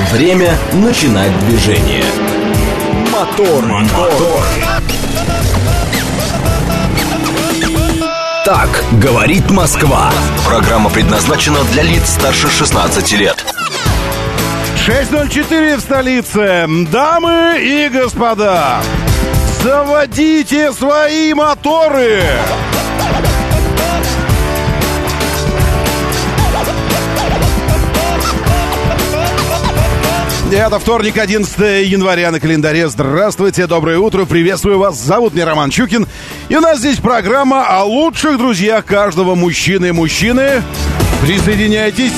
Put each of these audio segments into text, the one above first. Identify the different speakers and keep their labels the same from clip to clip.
Speaker 1: Время начинать движение. Мотор. Так говорит Москва. Программа предназначена для лиц старше 16 лет.
Speaker 2: 6:04 в столице. Дамы и господа, заводите свои моторы. Это вторник, 11 января на календаре. Здравствуйте, доброе утро, приветствую вас. Зовут меня Роман Чукин. И у нас здесь программа о лучших друзьях каждого мужчины. Мужчины, присоединяйтесь.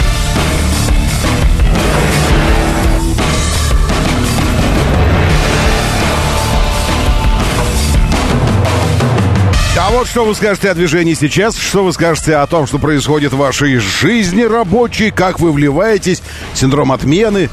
Speaker 2: А вот что вы скажете о движении сейчас, что вы скажете о том, что происходит в вашей жизни рабочей, как вы вливаетесь, синдром отмены,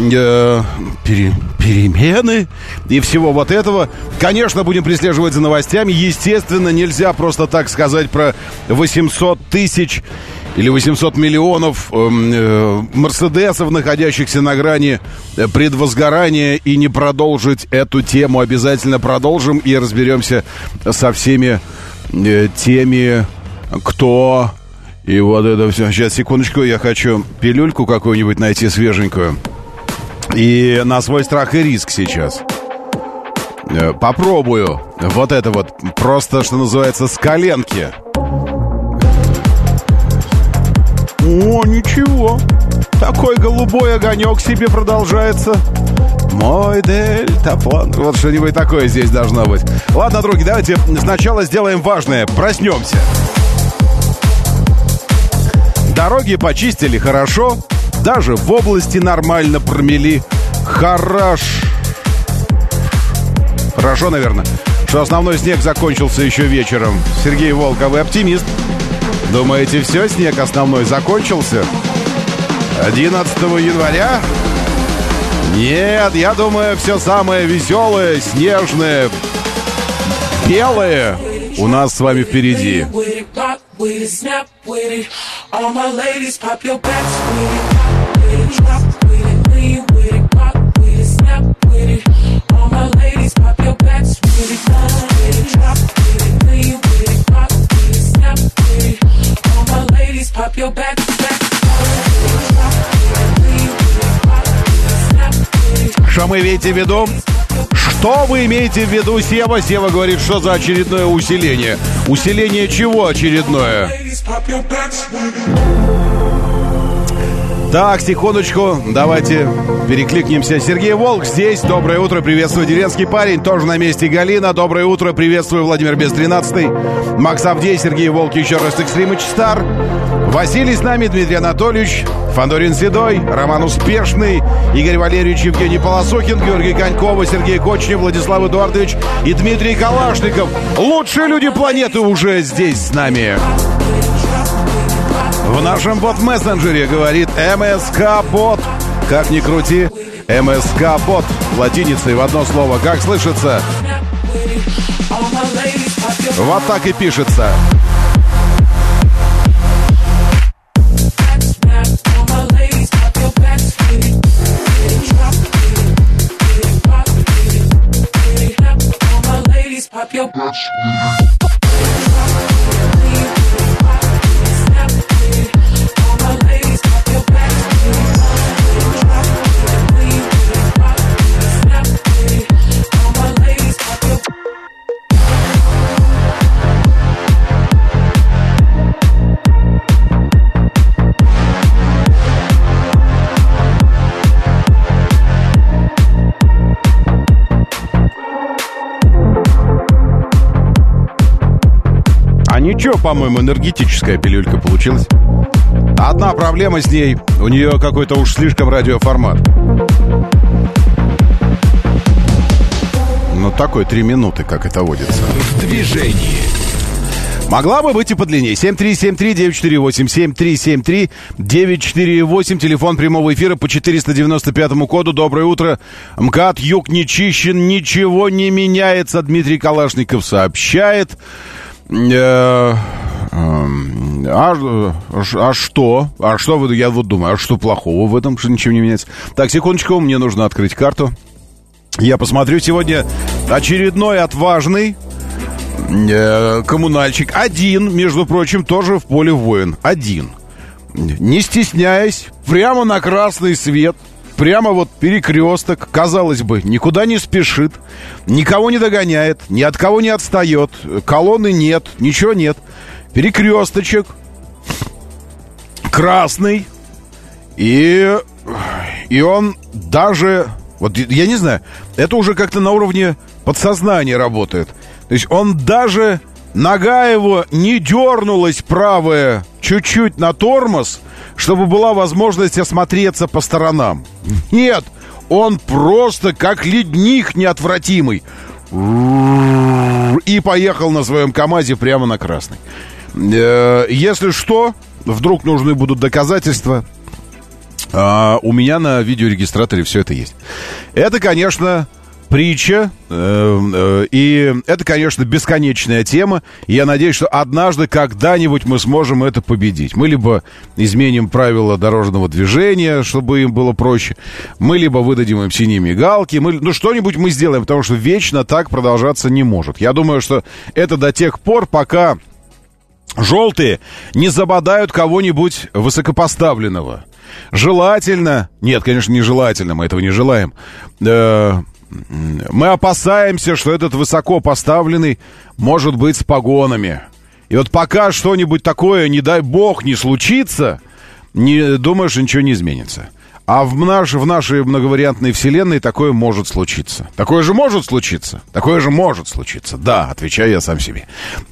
Speaker 2: перемены и всего вот этого. Конечно, будем прислеживать за новостями. Естественно, нельзя просто так сказать про 800 тысяч или 800 миллионов мерседесов, находящихся на грани предвозгорания, и не продолжить эту тему. Обязательно продолжим и разберемся со всеми теми, кто... И вот это все. Сейчас, секундочку, я хочу пилюльку какую-нибудь найти свеженькую. И на свой страх и риск сейчас попробую вот это вот, просто, что называется, с коленки. О, ничего. Такой голубой огонек себе продолжается. Мой дельтаплан. Вот что-нибудь такое здесь должно быть. Ладно, други, давайте сначала сделаем важное. Проснемся. Дороги почистили хорошо. Даже в области нормально промели. Хорошо, наверное, что основной снег закончился еще вечером. Сергей Волков, вы оптимист? Думаете, все, снег основной закончился? 11 января? Нет, я думаю, все самое веселое, снежное, белое у нас с вами впереди. Что вы имеете в виду? Что вы имеете в виду, Сева? Сева говорит, что за очередное усиление? Усиление чего очередное? Так, секундочку, давайте перекликнемся. Сергей Волк здесь, доброе утро, приветствую, деревенский парень, тоже на месте Галина, доброе утро, приветствую, Владимир Без 13, Макс Авдей, Сергей Волк, еще раз Экстримыч Стар, Василий с нами, Дмитрий Анатольевич, Фандорин Седой, Роман Успешный, Игорь Валерьевич, Евгений Полосухин, Георгий Конькова, Сергей Кочнев, Владислав Эдуардович и Дмитрий Калашников. Лучшие люди планеты уже здесь с нами. В нашем бот-мессенджере говорит МСК-бот. Как ни крути, МСК-бот латиницей в одно слово. Как слышится? Вот так и пишется. Ничего, по-моему, энергетическая пилюлька получилась. Одна проблема с ней. У нее какой-то уж слишком радиоформат. Ну, такой 3 минуты, как это водится.
Speaker 1: В движении.
Speaker 2: Могла бы быть и подлиннее. 7373948, 7373948, телефон прямого эфира по 495 коду. Доброе утро. МКАД Юг не чищен, ничего не меняется. Дмитрий Калашников сообщает. что? Я вот думаю, а что плохого в этом, что ничего не меняется? Так, секундочку, мне нужно открыть карту. Я посмотрю, сегодня очередной отважный коммунальщик. Один, между прочим, тоже в поле воин. Один. Не стесняясь, прямо на красный свет, прямо вот перекресток, казалось бы, никуда не спешит, никого не догоняет, ни от кого не отстает, колонны нет, ничего нет. Перекресточек, красный, и он даже... Вот я не знаю, это уже как-то на уровне подсознания работает. То есть он даже, нога его не дернулась правая чуть-чуть на тормоз, чтобы была возможность осмотреться по сторонам. Нет, он просто как ледник неотвратимый. И поехал на своем КамАЗе прямо на красный. Если что, вдруг нужны будут доказательства, у меня на видеорегистраторе все это есть. Это, конечно, притча, и это, конечно, бесконечная тема. И я надеюсь, что однажды, когда-нибудь мы сможем это победить. Мы либо изменим правила дорожного движения, чтобы им было проще, мы либо выдадим им синие мигалки, что-нибудь мы сделаем, потому что вечно так продолжаться не может. Я думаю, что это до тех пор, пока желтые не забодают кого-нибудь высокопоставленного. Желательно... Нет, конечно, нежелательно, мы этого не желаем. Мы опасаемся, что этот высокопоставленный может быть с погонами. И вот пока что-нибудь такое, не дай бог, не случится, не думаешь, ничего не изменится. А в нашей многовариантной вселенной такое может случиться. Такое же может случиться. Такое же может случиться. Да, отвечаю я сам себе.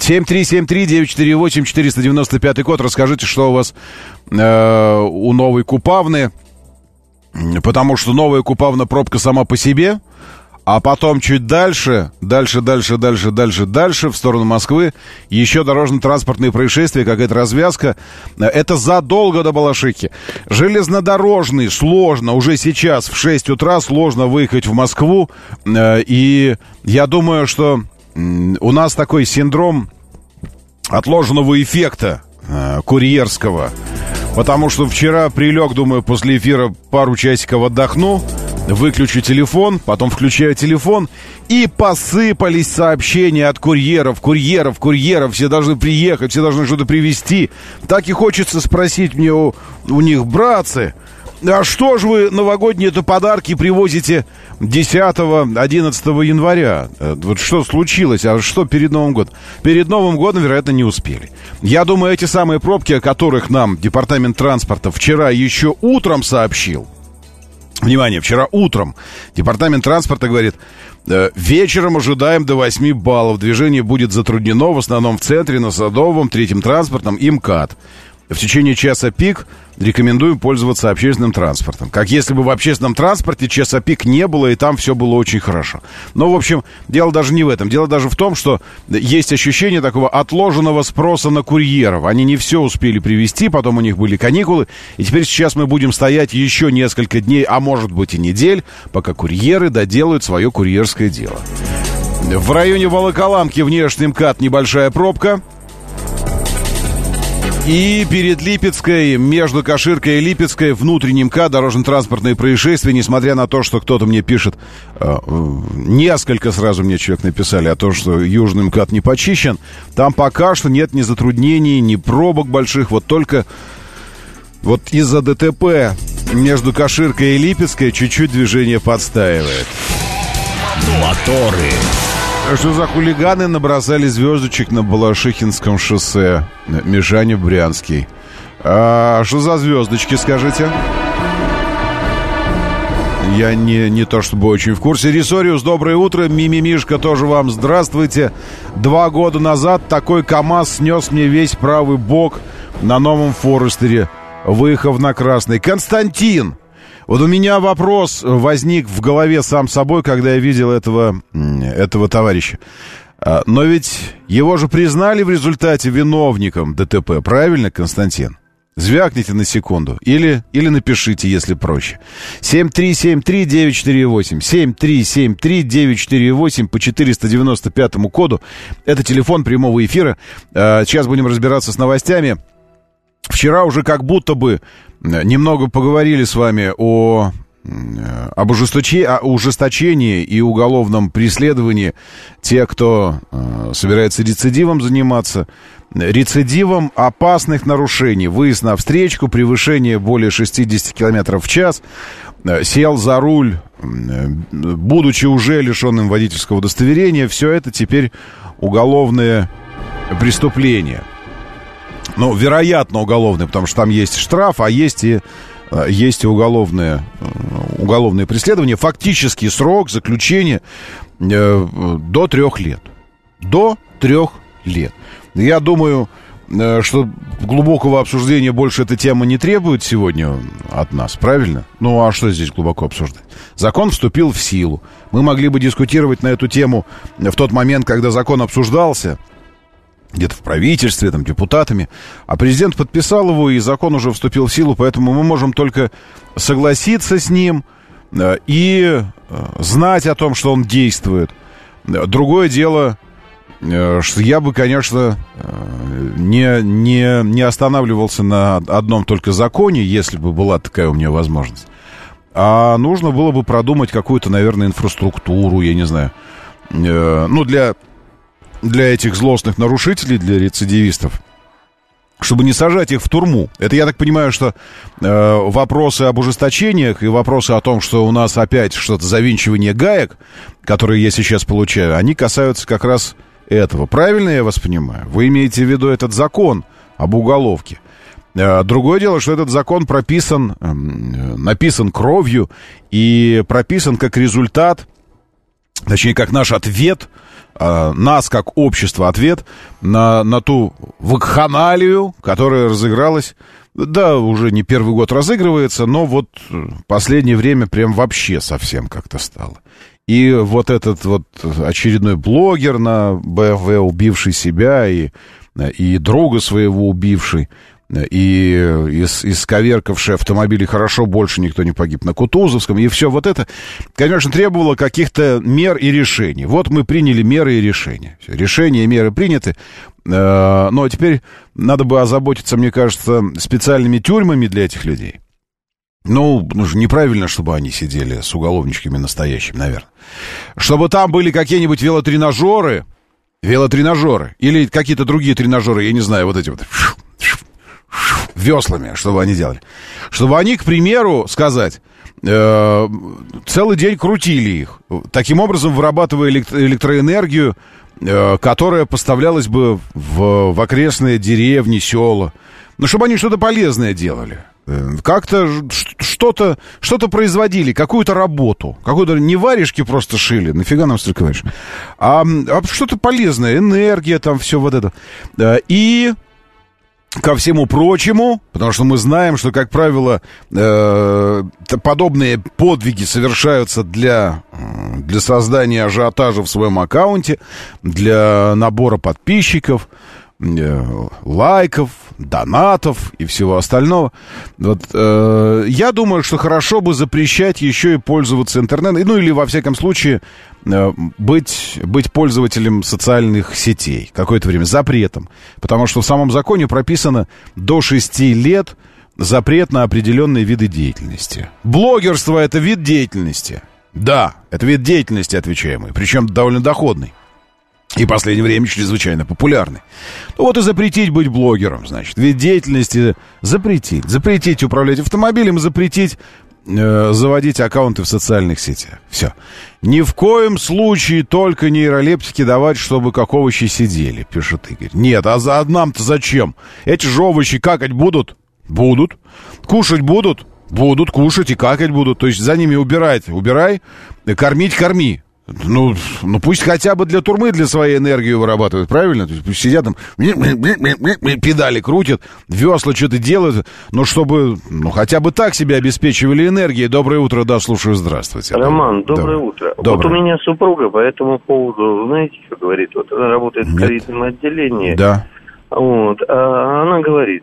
Speaker 2: 7373948-495 код. Расскажите, что у вас у Новой Купавны. Потому что Новая Купавна пробка сама по себе. А потом чуть дальше, в сторону Москвы, еще дорожно-транспортные происшествия, какая-то развязка. Это задолго до Балашихи. Железнодорожный сложно, уже сейчас в 6 утра сложно выехать в Москву. И я думаю, что у нас такой синдром отложенного эффекта курьерского. Потому что вчера прилег, думаю, после эфира пару часиков отдохну. Выключу телефон, потом включаю телефон, и посыпались сообщения от курьеров. Все должны приехать, все должны что-то привезти. Так и хочется спросить мне у них: братцы, а что же вы новогодние-то подарки привозите 10-11 января? Вот что случилось? А что перед Новым годом? Перед Новым годом, вероятно, не успели. Я думаю, эти самые пробки, о которых нам Департамент транспорта вчера еще утром сообщил. Внимание, вчера утром Департамент транспорта говорит: вечером ожидаем до 8 баллов. Движение будет затруднено в основном в центре, на Садовом, Третьем транспортном и МКАД. В течение часа пик рекомендуем пользоваться общественным транспортом. Как если бы в общественном транспорте часа пик не было, и там все было очень хорошо. Но, в общем, дело даже не в этом. Дело даже в том, что есть ощущение такого отложенного спроса на курьеров. Они не все успели привезти, потом у них были каникулы. И теперь сейчас мы будем стоять еще несколько дней, а может быть и недель, пока курьеры доделают свое курьерское дело. В районе Волоколамки внешний МКАД небольшая пробка. И перед Липецкой, между Каширкой и Липецкой, внутренним МКАД, дорожно-транспортные происшествия, несмотря на то, что кто-то мне пишет, несколько сразу мне человек написали о том, что южный МКАД не почищен, там пока что нет ни затруднений, ни пробок больших, вот только вот из-за ДТП между Каширкой и Липецкой чуть-чуть движение подстаивает.
Speaker 1: Моторы.
Speaker 2: Что за хулиганы набросали звездочек на Балашихинском шоссе? Мишаня Брянский. Что за звездочки, скажите? Я не то чтобы очень в курсе. Рисориус, доброе утро. Мимимишка, тоже вам здравствуйте. 2 года назад такой КамАЗ снес мне весь правый бок на новом Форестере, выехав на красный. Константин! Вот у меня вопрос возник в голове сам собой, когда я видел этого товарища. Но ведь его же признали в результате виновником ДТП, правильно, Константин? Звякните на секунду. Или напишите, если проще. 7373948. 7373948 по 495 коду. Это телефон прямого эфира. Сейчас будем разбираться с новостями. Вчера уже как будто бы немного поговорили с вами об ужесточении и уголовном преследовании тех, кто собирается рецидивом заниматься. Рецидивом опасных нарушений. Выезд на встречку, превышение более 60 км в час, сел за руль, будучи уже лишенным водительского удостоверения. Все это теперь уголовное преступление. Ну, вероятно, уголовное, потому что там есть штраф, а есть и уголовное преследование. Фактический срок заключения до 3 лет. До 3 лет. Я думаю, что глубокого обсуждения больше эта тема не требует сегодня от нас, правильно? Ну, а что здесь глубоко обсуждать? Закон вступил в силу. Мы могли бы дискутировать на эту тему в тот момент, когда закон обсуждался, где-то в правительстве, там, депутатами, а президент подписал его, и закон уже вступил в силу, поэтому мы можем только согласиться с ним и знать о том, что он действует. Другое дело, что я бы, конечно, не останавливался на одном только законе, если бы была такая у меня возможность. А нужно было бы продумать какую-то, наверное, инфраструктуру, я не знаю, ну, для этих злостных нарушителей, для рецидивистов, чтобы не сажать их в тюрьму. Это, я так понимаю, что вопросы об ужесточениях и вопросы о том, что у нас опять что-то завинчивание гаек, которые я сейчас получаю, они касаются как раз этого. Правильно я вас понимаю? Вы имеете в виду этот закон об уголовке. Другое дело, что этот закон написан кровью и прописан как результат, точнее, как наш ответ, нас, как общество, ответ на ту вакханалию, которая разыгралась, да, уже не первый год разыгрывается, но вот последнее время прям вообще совсем как-то стало. И вот этот вот очередной блогер на БМВ, убивший себя и друга своего убивший, и исковеркавший автомобили, хорошо, больше никто не погиб, на Кутузовском, и все вот это, конечно, требовало каких-то мер и решений. Вот мы приняли меры и решения. Все, решения и меры приняты, но теперь надо бы озаботиться, мне кажется, специальными тюрьмами для этих людей. Ну же неправильно, чтобы они сидели с уголовничками настоящими, наверное. Чтобы там были какие-нибудь велотренажеры или какие-то другие тренажеры, я не знаю, вот эти вот веслами, чтобы они делали. Чтобы они, к примеру, сказать, целый день крутили их, таким образом вырабатывая электроэнергию, которая поставлялась бы в окрестные деревни, села. Ну, чтобы они что-то полезное делали. Как-то что-то производили, какую-то работу. Какую-то не варежки просто шили, нафига нам столько варежек, а что-то полезное, энергия, там все вот это. И ко всему прочему, потому что мы знаем, что, как правило, подобные подвиги совершаются для создания ажиотажа в своем аккаунте, для набора подписчиков, лайков, донатов и всего остального. Вот, я думаю, что хорошо бы запрещать еще и пользоваться интернетом, ну или, во всяком случае, быть пользователем социальных сетей какое-то время, запретом. Потому что в самом законе прописано до 6 лет запрет на определенные виды деятельности. Блогерство — это вид деятельности. Да, это вид деятельности отвечаемый, причем довольно доходный. И в последнее время чрезвычайно популярный. Ну вот и запретить быть блогером, значит. Вид деятельности запретить. Запретить управлять автомобилем, запретить заводить аккаунты в социальных сетях. Все. Ни в коем случае только нейролептики давать, чтобы как овощи сидели, пишет Игорь. Нет, а нам-то зачем? Эти же овощи какать будут? Будут. Кушать будут? Будут кушать и какать будут. То есть за ними убирай, кормить, корми. Ну, пусть хотя бы для турмы, для своей энергии вырабатывают, правильно? То есть пусть сидят там, педали крутят, весла что-то делают, но чтобы, хотя бы так себя обеспечивали энергией. Доброе утро, да, слушаю, здравствуйте.
Speaker 3: Роман, доброе утро. Доброе. Вот у меня супруга по этому поводу, знаете, что говорит? Вот она работает в ковидном отделении.
Speaker 2: Да.
Speaker 3: Вот, а она говорит,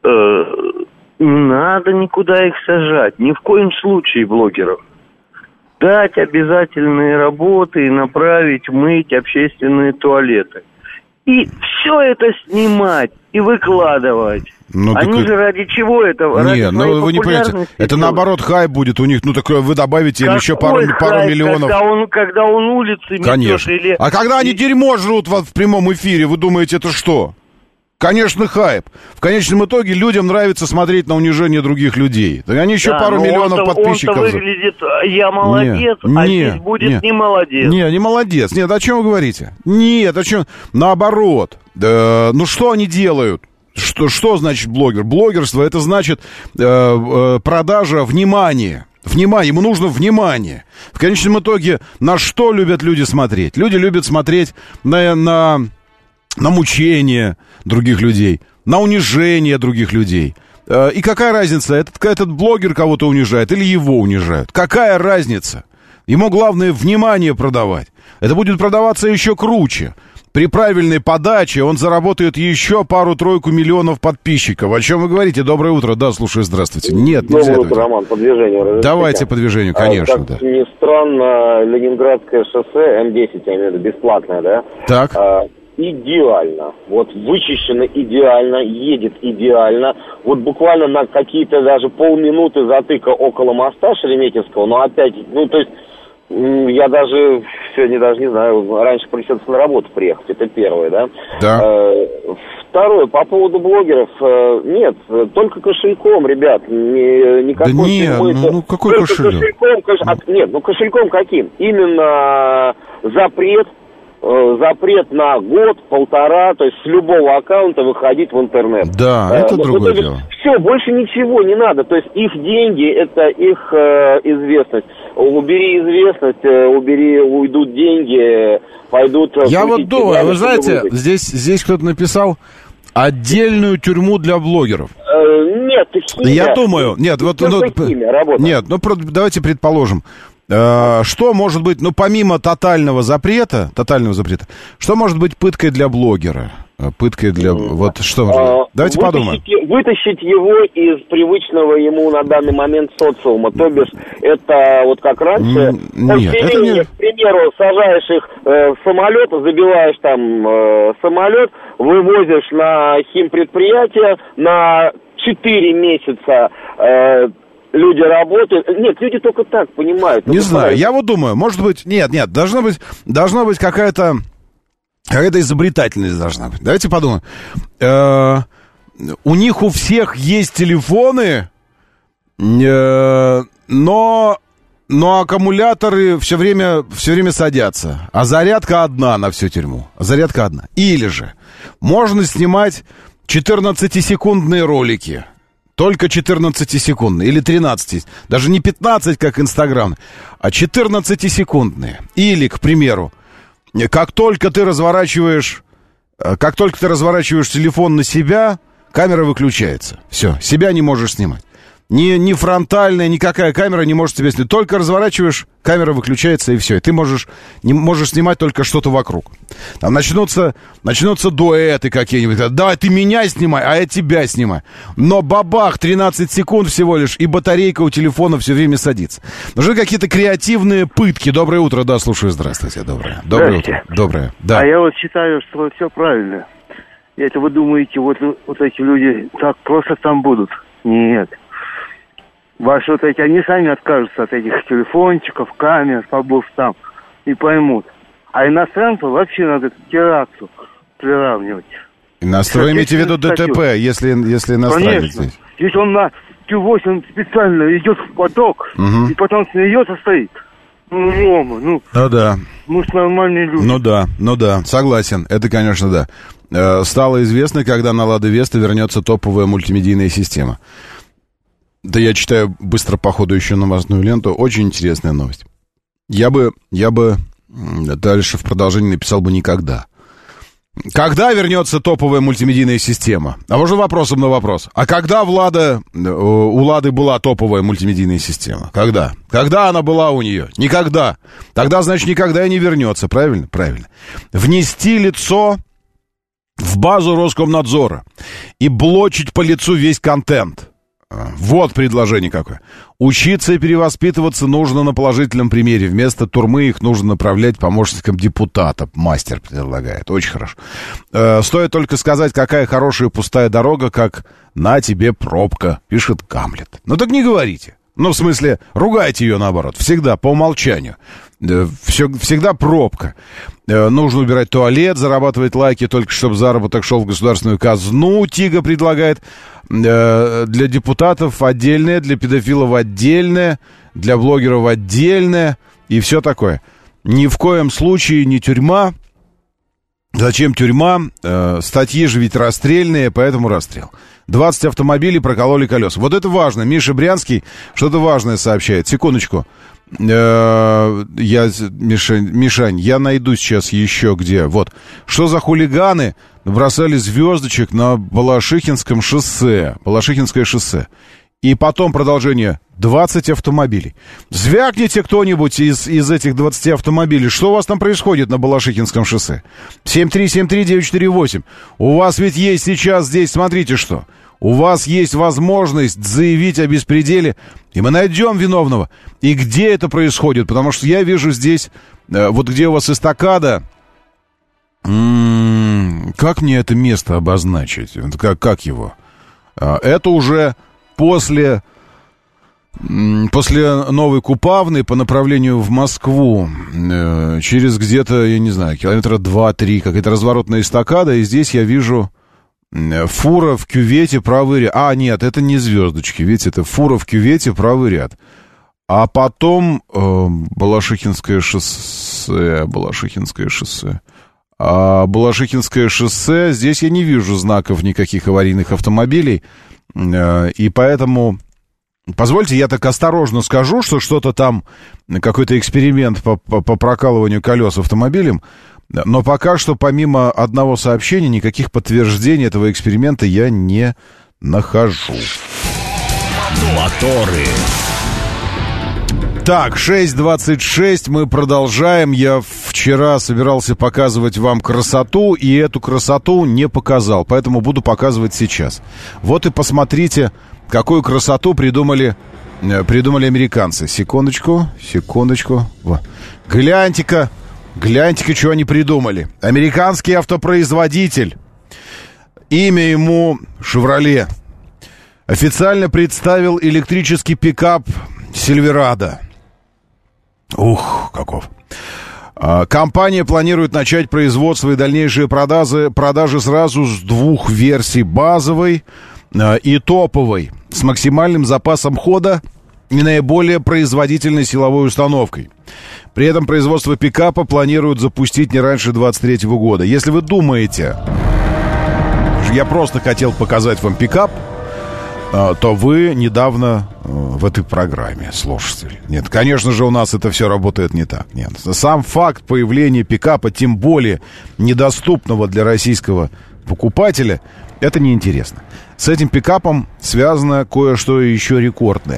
Speaker 3: не надо никуда их сажать. Ни в коем случае блогеров. Дать обязательные работы и направить мыть общественные туалеты. И все это снимать и выкладывать.
Speaker 2: Ну,
Speaker 3: они же ради чего это?
Speaker 2: Нет, ну вы не понимаете, это наоборот хайп будет у них. Ну так вы добавите им еще пару миллионов.
Speaker 3: Когда он улицы метет.
Speaker 2: Конечно.
Speaker 3: Или...
Speaker 2: А когда они дерьмо жрут в прямом эфире, вы думаете, это что? Конечно, хайп. В конечном итоге людям нравится смотреть на унижение других людей. Они еще пару миллионов подписчиков.
Speaker 3: Он-то выглядит, я молодец, здесь будет не молодец.
Speaker 2: Не молодец. Нет, о чем вы говорите? Нет, о чем? Наоборот. Да, ну что они делают? Что значит блогер? Блогерство — это значит продажа внимания. Внимание, ему нужно внимание. В конечном итоге на что любят люди смотреть? Люди любят смотреть на мучение других людей, на унижение других людей. И какая разница, этот блогер кого-то унижает или его унижают? Какая разница? Ему главное внимание продавать. Это будет продаваться еще круче. При правильной подаче он заработает еще пару-тройку миллионов подписчиков. О чем вы говорите? Доброе утро. Да, слушаю, здравствуйте. Нет, нельзя.
Speaker 4: Доброе утро, Роман, по движению.
Speaker 2: Давайте по движению, конечно.
Speaker 4: Как ни странно, Ленинградское шоссе, М10, я имею в виду, бесплатное, да?
Speaker 2: Так.
Speaker 4: Идеально. Вот вычищено идеально, едет идеально. Вот буквально на какие-то даже полминуты затыка около моста Шереметьевского, но опять, ну, то есть, я даже сегодня даже не знаю, раньше придется на работу приехать, это первое, да?
Speaker 2: Да.
Speaker 4: Второе, по поводу блогеров, нет, только кошельком, ребят, никакой...
Speaker 2: Да нет, ну какой кошелек?
Speaker 4: Нет, ну кошельком каким? Именно запрет на год-полтора, то есть с любого аккаунта выходить в интернет.
Speaker 2: Да, это другое дело.
Speaker 4: Все, больше ничего не надо. То есть их деньги, это их известность. Убери известность, уйдут деньги, пойдут...
Speaker 2: Я вот думаю, вы знаете, здесь кто-то написал отдельную тюрьму для блогеров.
Speaker 4: Нет, химия.
Speaker 2: Я думаю, нет, вот...
Speaker 4: химия работает.
Speaker 2: Нет, давайте предположим. Что может быть, ну, помимо тотального запрета, что может быть пыткой для блогера? Пыткой для... Вот что? Давайте подумаем.
Speaker 4: Вытащить его из привычного ему на данный момент социума. То бишь, это вот как раньше...
Speaker 2: Нет, это не...
Speaker 4: К примеру, сажаешь их в самолет, забиваешь там самолет, вывозишь на химпредприятие на 4 месяца... Люди работают. Нет, люди только так понимают.
Speaker 2: Не знаю, я вот думаю, может быть... Нет, должна быть какая-то изобретательность должна быть. Давайте подумаем. У них у всех есть телефоны, но аккумуляторы все время садятся. А зарядка одна на всю тюрьму. Зарядка одна. Или же можно снимать 14-секундные ролики. Только 14-секундные или 13, даже не 15, как Инстаграм, а 14-секундные. Или, к примеру, как только ты разворачиваешь телефон на себя, камера выключается. Все, себя не можешь снимать. Ни фронтальная, никакая камера не может тебя снять. Только разворачиваешь, камера выключается, и все. И ты можешь снимать только что-то вокруг. Там начнутся дуэты какие-нибудь. Давай, ты меня снимай, а я тебя снимаю. Но бабах, 13 секунд всего лишь, и батарейка у телефона все время садится. Нужны какие-то креативные пытки. Доброе утро, да, слушаю, здравствуйте. Доброе утро. Доброе, да.
Speaker 3: А я вот считаю, что все правильно. Это вы думаете, вот эти люди так просто там будут? Нет. Ваши вот эти, они сами откажутся от этих телефончиков, камер, побов там, и поймут. А иностранцев вообще надо к теракту приравнивать.
Speaker 2: Вы имеете в виду ДТП, если иностранец?
Speaker 3: Конечно.
Speaker 2: Здесь?
Speaker 3: Если он на Q8 специально идет в поток, и потом смеется, стоит. Ну, Рома,
Speaker 2: ну да.
Speaker 3: Мы ж нормальные люди.
Speaker 2: Ну да, согласен, это, конечно, да. Стало известно, когда на Лада Веста вернется топовая мультимедийная система. Да я читаю быстро по ходу еще новостную ленту. Очень интересная новость. Я бы дальше в продолжении написал бы никогда. Когда вернется топовая мультимедийная система? А можно вопросом на вопрос. А когда у Лады была топовая мультимедийная система? Когда? Когда она была у нее? Никогда. Тогда, значит, никогда и не вернется. Правильно? Правильно. Внести лицо в базу Роскомнадзора и блочить по лицу весь контент. Вот предложение какое. Учиться и перевоспитываться нужно на положительном примере. Вместо турмы их нужно направлять помощникам депутата. Мастер предлагает. Очень хорошо. Стоит только сказать, какая хорошая пустая дорога, как «на тебе пробка», пишет Гамлет. Ну так не говорите. Ну, в смысле, ругайте ее наоборот. Всегда, по умолчанию. Всегда пробка. Нужно убирать туалет, зарабатывать лайки, только чтобы заработок шел в государственную казну. Тига предлагает. Для депутатов отдельное, для педофилов отдельное, для блогеров отдельное и все такое. Ни в коем случае не тюрьма. Зачем тюрьма? Статьи же ведь расстрельные, поэтому расстрел. 20 автомобилей прокололи колеса. Вот это важно. Миша Брянский что-то важное сообщает. Секундочку. Мишань, я найду сейчас еще где. Вот. Что за хулиганы набросали звездочек на Балашихинском шоссе? Балашихинское шоссе. И потом продолжение. 20 автомобилей. Звякните кто-нибудь из этих 20 автомобилей. Что у вас там происходит на Балашихинском шоссе? 7373948. У вас ведь есть сейчас здесь, смотрите что. У вас есть возможность заявить о беспределе, и мы найдем виновного. И где это происходит? Потому что я вижу здесь, вот где у вас эстакада. Как мне это место обозначить? Как его? Это уже после Новой Купавны по направлению в Москву. Через где-то, я не знаю, километра 2-3, какая-то разворотная эстакада. И здесь я вижу... Фура в кювете, правый ряд. А, нет, это не звездочки. Видите, это фура в кювете, правый ряд. А потом Балашихинское шоссе. А Балашихинское шоссе, здесь я не вижу знаков никаких аварийных автомобилей. И поэтому, позвольте, я так осторожно скажу, что что-то там, какой-то эксперимент по прокалыванию колес автомобилем. Но пока что, помимо одного сообщения, никаких подтверждений этого эксперимента я не нахожу.
Speaker 1: Моторы.
Speaker 2: Так, 6:26, мы продолжаем. Я вчера собирался показывать вам красоту, и эту красоту не показал, поэтому буду показывать сейчас. Вот и посмотрите, какую красоту придумали американцы. Секундочку. Гляньте-ка, что они придумали. Американский автопроизводитель. Имя ему «Шевроле». Официально представил электрический пикап «Сильверадо». Ух, каков. Компания планирует начать производство и дальнейшие продажи сразу с двух версий: базовой и топовой, с максимальным запасом хода и наиболее производительной силовой установкой. При этом производство пикапа планируют запустить не раньше 2023 года. Если вы думаете, я просто хотел показать вам пикап, то вы недавно в этой программе слушатели. Нет, конечно же, у нас это все работает не так. Нет. Сам факт появления пикапа, тем более недоступного для российского покупателя, это неинтересно. С этим пикапом связано кое-что еще рекордное.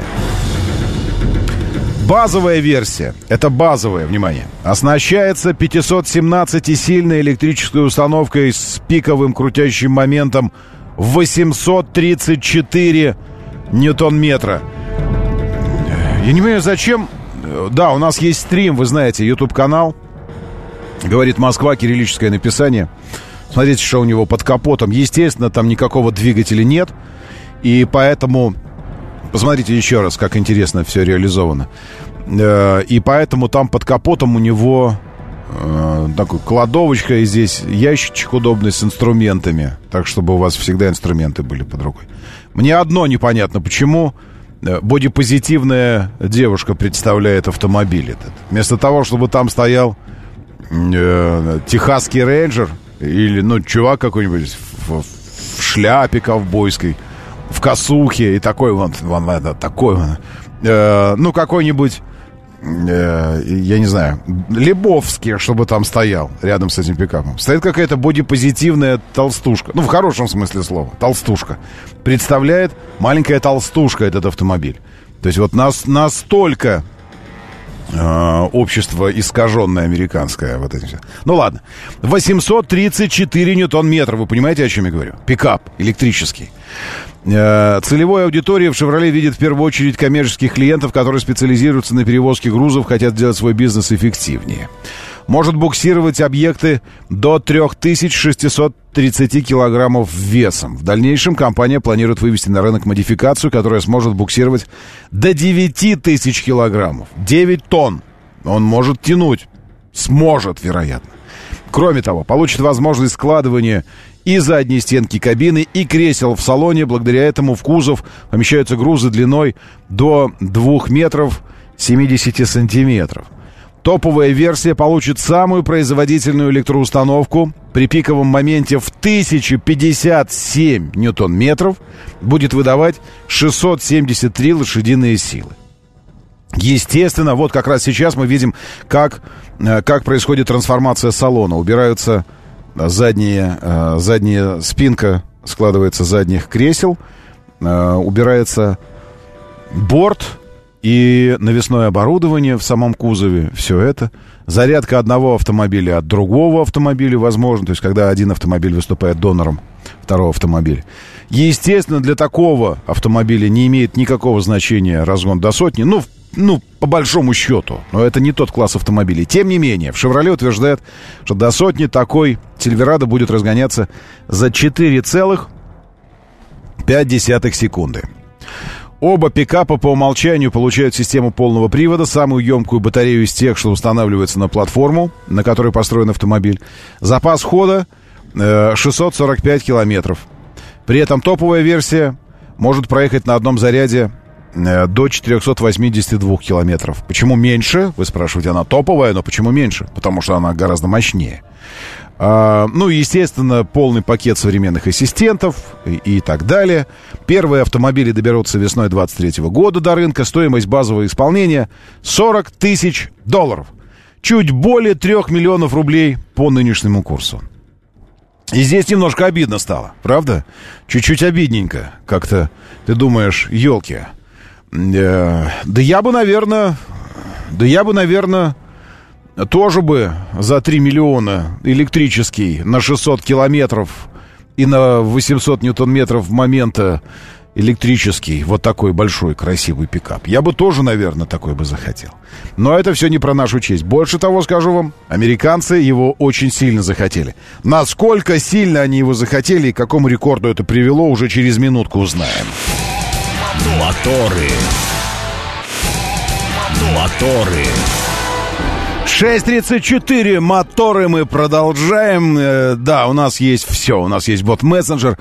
Speaker 2: Базовая версия, это базовая, внимание, оснащается 517-сильной электрической установкой с пиковым крутящим моментом 834 ньютон-метра. Я не понимаю, зачем... Да, у нас есть стрим, вы знаете, YouTube-канал. Говорит Москва, кириллическое написание. Смотрите, что у него под капотом. Естественно, там никакого двигателя нет. И поэтому... Посмотрите еще раз, как интересно все реализовано. И поэтому там под капотом у него такой кладовочка, и здесь ящичек удобный с инструментами, так, чтобы у вас всегда инструменты были под рукой. Мне одно непонятно, почему бодипозитивная девушка представляет автомобиль этот. Вместо того, чтобы там стоял техасский рейнджер или, чувак какой-нибудь в шляпе ковбойской, в косухе и такой какой-нибудь, я не знаю, Лебовский, чтобы там стоял рядом с этим пикапом. Стоит какая-то бодипозитивная толстушка, в хорошем смысле слова, толстушка. Представляет маленькая толстушка этот автомобиль. То есть вот настолько общество искаженное американское. Вот это все. Ну ладно. 834 ньютон-метра. Вы понимаете, о чем я говорю? Пикап электрический. Целевой аудиторией в «Шевроле» видит в первую очередь коммерческих клиентов, которые специализируются на перевозке грузов, хотят сделать свой бизнес эффективнее. Может буксировать объекты до 3630 килограммов весом. В дальнейшем компания планирует вывести на рынок модификацию, которая сможет буксировать до 9000 килограммов. 9 тонн он может тянуть. Сможет, вероятно. Кроме того, получит возможность складывания и задней стенки кабины, и кресел в салоне. Благодаря этому в кузов помещаются грузы длиной до 2 метров 70 сантиметров. Топовая версия получит самую производительную электроустановку. При пиковом моменте в 1057 ньютон-метров будет выдавать 673 лошадиные силы. Естественно, вот как раз сейчас мы видим, как происходит трансформация салона. Убираются задняя спинка, складывается задних кресел, убирается борт и навесное оборудование в самом кузове, все это. Зарядка одного автомобиля от другого автомобиля возможно, то есть когда один автомобиль выступает донором второго автомобиля. Естественно, для такого автомобиля не имеет никакого значения разгон до сотни, ну, по большому счету, но это не тот класс автомобилей. Тем не менее, в «Шевроле» утверждают, что до сотни такой «Сильверадо» будет разгоняться за 4,5 секунды. Оба пикапа по умолчанию получают систему полного привода, самую емкую батарею из тех, что устанавливается на платформу, на которой построен автомобиль. Запас хода 645 километров. При этом топовая версия может проехать на одном заряде до 482 километров. Почему меньше? Вы спрашиваете, она топовая, но почему меньше? Потому что она гораздо мощнее. Естественно, полный пакет современных ассистентов и так далее. Первые автомобили доберутся весной 2023 года до рынка. Стоимость базового исполнения $40 тысяч. Чуть более 3 миллионов рублей по нынешнему курсу. И здесь немножко обидно стало, правда? Чуть-чуть обидненько. Как-то ты думаешь, елки. Да я бы, наверное, тоже бы за 3 миллиона электрический на 600 километров и на 800 ньютон-метров момента электрический, вот такой большой красивый пикап. Я бы тоже, наверное, такой бы захотел. Но это все не про нашу честь. Больше того скажу вам, американцы его очень сильно захотели. Насколько сильно они его захотели и к какому рекорду это привело, уже через минутку узнаем.
Speaker 1: Моторы.
Speaker 2: 6:34, моторы мы продолжаем. Да, у нас есть все. У нас есть бот-мессенджер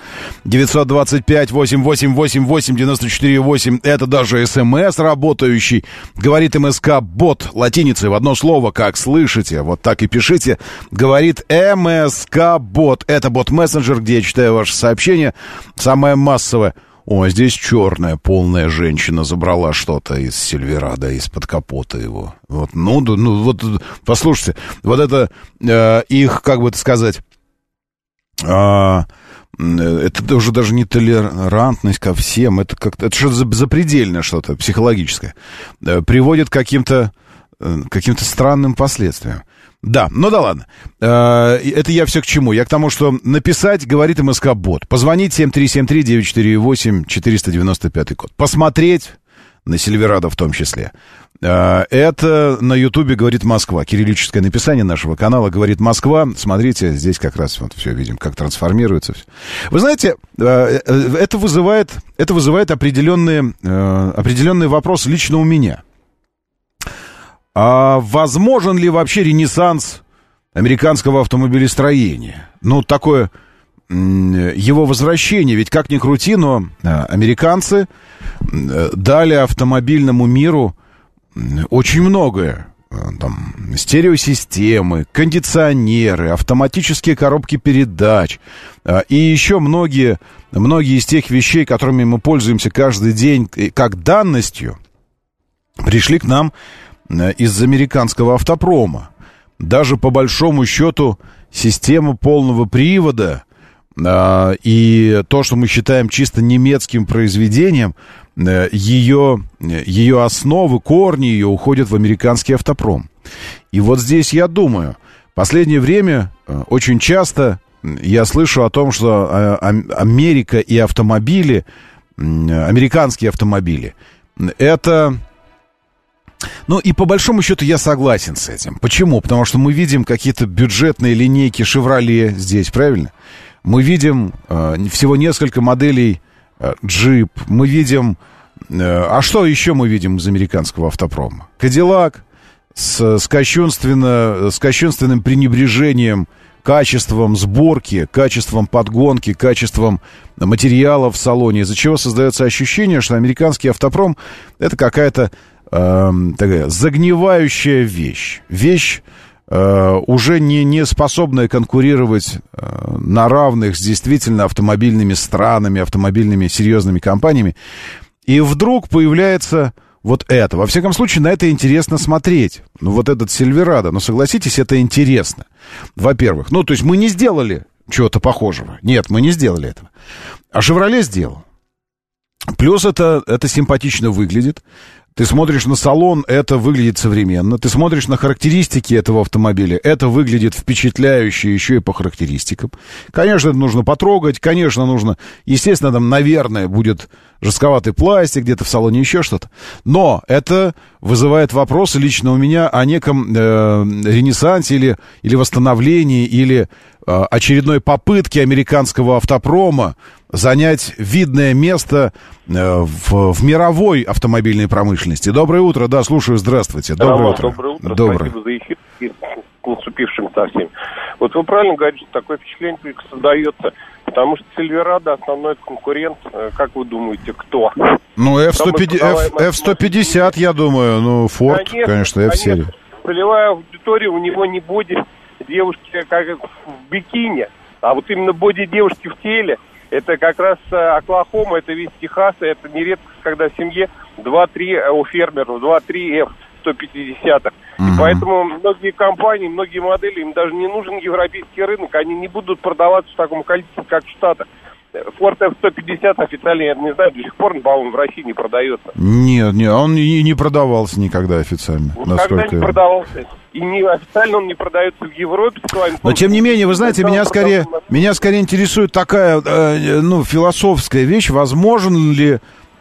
Speaker 2: 925-8888-94-8. Это даже СМС работающий. Говорит МСК-бот латиницей в одно слово, как слышите. Вот так и пишите. Говорит МСК-бот. Это бот-мессенджер, где я читаю ваши сообщения. Самое массовое. О, здесь черная полная женщина забрала что-то из Сильверадо, из-под капота его. Вот, вот, послушайте, вот это их, как бы это сказать, это уже даже не толерантность ко всем, это как-то, это что-то запредельное что-то психологическое, приводит к каким-то странным последствиям. Да, ну да ладно. Это я все к чему? Я к тому, что написать, говорит МСК-бот. Позвонить 7373948-495 код. Посмотреть на Сильверадо в том числе. Это на Ютубе «Говорит Москва». Кириллическое написание нашего канала «Говорит Москва». Смотрите, здесь как раз вот все видим, как трансформируется все. Вы знаете, это вызывает определенные вопросы лично у меня. А возможен ли вообще ренессанс американского автомобилестроения? Ну, такое его возвращение. Ведь как ни крути, но американцы дали автомобильному миру очень многое. Там, стереосистемы, кондиционеры, автоматические коробки передач и еще многие из тех вещей, которыми мы пользуемся каждый день как данностью, пришли к нам из американского автопрома. Даже по большому счету система полного привода и то, что мы считаем чисто немецким произведением, ее основы, корни ее уходят в американский автопром. И вот здесь я думаю, в последнее время очень часто я слышу о том, что Америка и автомобили, американские автомобили, это... Ну, и по большому счету я согласен с этим. Почему? Потому что мы видим какие-то бюджетные линейки «Шевроле» здесь, правильно? Мы видим всего несколько моделей «Джип». Мы видим... А что еще мы видим из американского автопрома? «Кадиллак» с кощунственным пренебрежением качеством сборки, качеством подгонки, качеством материалов в салоне, из-за чего создается ощущение, что американский автопром — это какая-то такая загнивающая вещь. Вещь, уже не способная конкурировать на равных с действительно автомобильными странами, автомобильными серьезными компаниями. И вдруг появляется вот это. Во всяком случае, на это интересно смотреть. Ну, вот этот Сильверадо, ну, согласитесь, это интересно. Во-первых, ну, то есть мы не сделали чего-то похожего. Нет, мы не сделали этого. А «Шевроле» сделал. Плюс это симпатично выглядит. Ты смотришь на салон, это выглядит современно. Ты смотришь на характеристики этого автомобиля, это выглядит впечатляюще еще и по характеристикам. Конечно, это нужно потрогать, конечно, нужно... Естественно, там, наверное, будет жестковатый пластик, где-то в салоне еще что-то. Но это вызывает вопросы лично у меня о неком ренессансе или восстановлении, или очередной попытке американского автопрома занять видное место в мировой автомобильной промышленности. Доброе утро, да, слушаю, здравствуйте. Доброе утро.
Speaker 5: Доброе утро,
Speaker 2: Доброе.
Speaker 5: Спасибо за эфир и с наступившим совсем. Вот вы правильно говорите, что такое впечатление только создается, потому что Сильверадо основной конкурент, как вы думаете, кто?
Speaker 2: Ну, F-150, я думаю, ну, Ford, конечно, F-серия.
Speaker 5: Целевая аудитория у него не боди девушки как в бикини, а вот именно боди девушки в теле. Это как раз Оклахома, это весь Техас, и это не редкость, когда в семье 2-3 у фермеров, 2-3 F-150. И поэтому многие компании, многие модели, им даже не нужен европейский рынок, они не будут продаваться в таком количестве, как в Штатах. Ford F-150 официально, я не знаю, до сих пор, по-моему, в России не продается.
Speaker 2: Нет, он и не продавался никогда официально.
Speaker 5: Никогда не продавался. И официально он не продается в Европе.
Speaker 2: Но, тем не менее, вы знаете, меня скорее интересует такая, философская вещь. Возможно ли,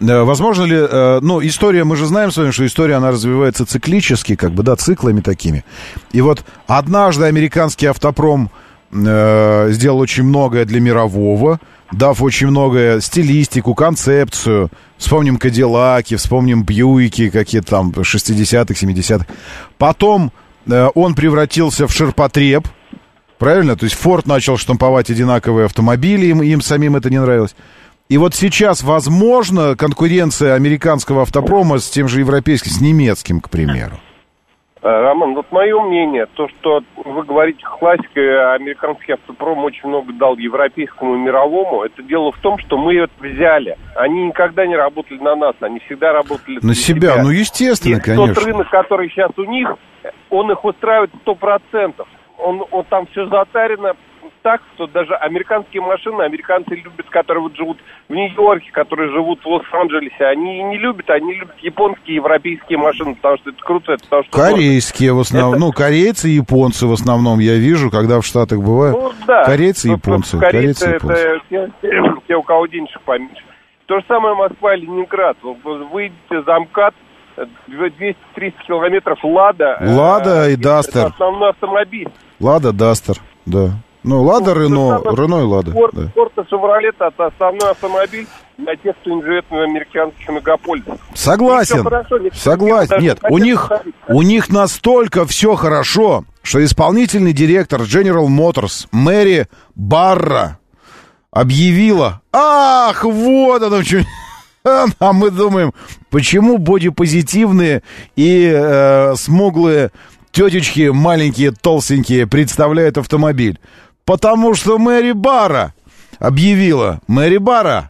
Speaker 2: история, мы же знаем с вами, что история, она развивается циклически, циклами такими. И вот однажды американский автопром сделал очень многое для мирового, дав очень многое стилистику, концепцию. Вспомним Кадиллаки, вспомним Бьюики какие-то там 60-х, 70-х. Потом он превратился в ширпотреб, правильно? То есть Форд начал штамповать одинаковые автомобили, им самим это не нравилось. И вот сейчас, возможно, конкуренция американского автопрома с тем же европейским, с немецким, к примеру.
Speaker 5: Роман, вот мое мнение, то, что вы говорите, классика, американский автопром очень много дал европейскому и мировому, это дело в том, что мы это взяли. Они никогда не работали на нас, они всегда работали
Speaker 2: на себя. Ну, естественно,
Speaker 5: и
Speaker 2: конечно.
Speaker 5: Тот рынок, который сейчас у них, он их устраивает 100%. Он там все затарено так, что даже американские машины, американцы любят, которые вот живут в Нью-Йорке, которые живут в Лос-Анджелесе, они любят японские, европейские машины, потому что это круто. Потому что
Speaker 2: корейские в основном, корейцы и японцы в основном я вижу, когда в Штатах бывают. Ну, да. Корейцы и японцы.
Speaker 5: Корейцы это те, у кого денежек поменьше. То же самое Москва и Ленинград. Выйдете за МКАД, 200-300 километров Лада
Speaker 2: и Дастер.
Speaker 5: Это основной автомобиль.
Speaker 2: Лада, Дастер, да. Ну, Лада, Рено и Лада.
Speaker 5: Форд и Шевроле — это основной автомобиль для тех, кто не живет в американских мегаполисах.
Speaker 2: Согласен. Согласен. Нет, у них настолько все хорошо, что исполнительный директор General Motors Мэри Барра объявила: ах, вот оно что. А мы думаем, почему бодипозитивные и смуглые тетечки, маленькие, толстенькие, представляют автомобиль? Потому что Мэри Барра объявила. Мэри Барра,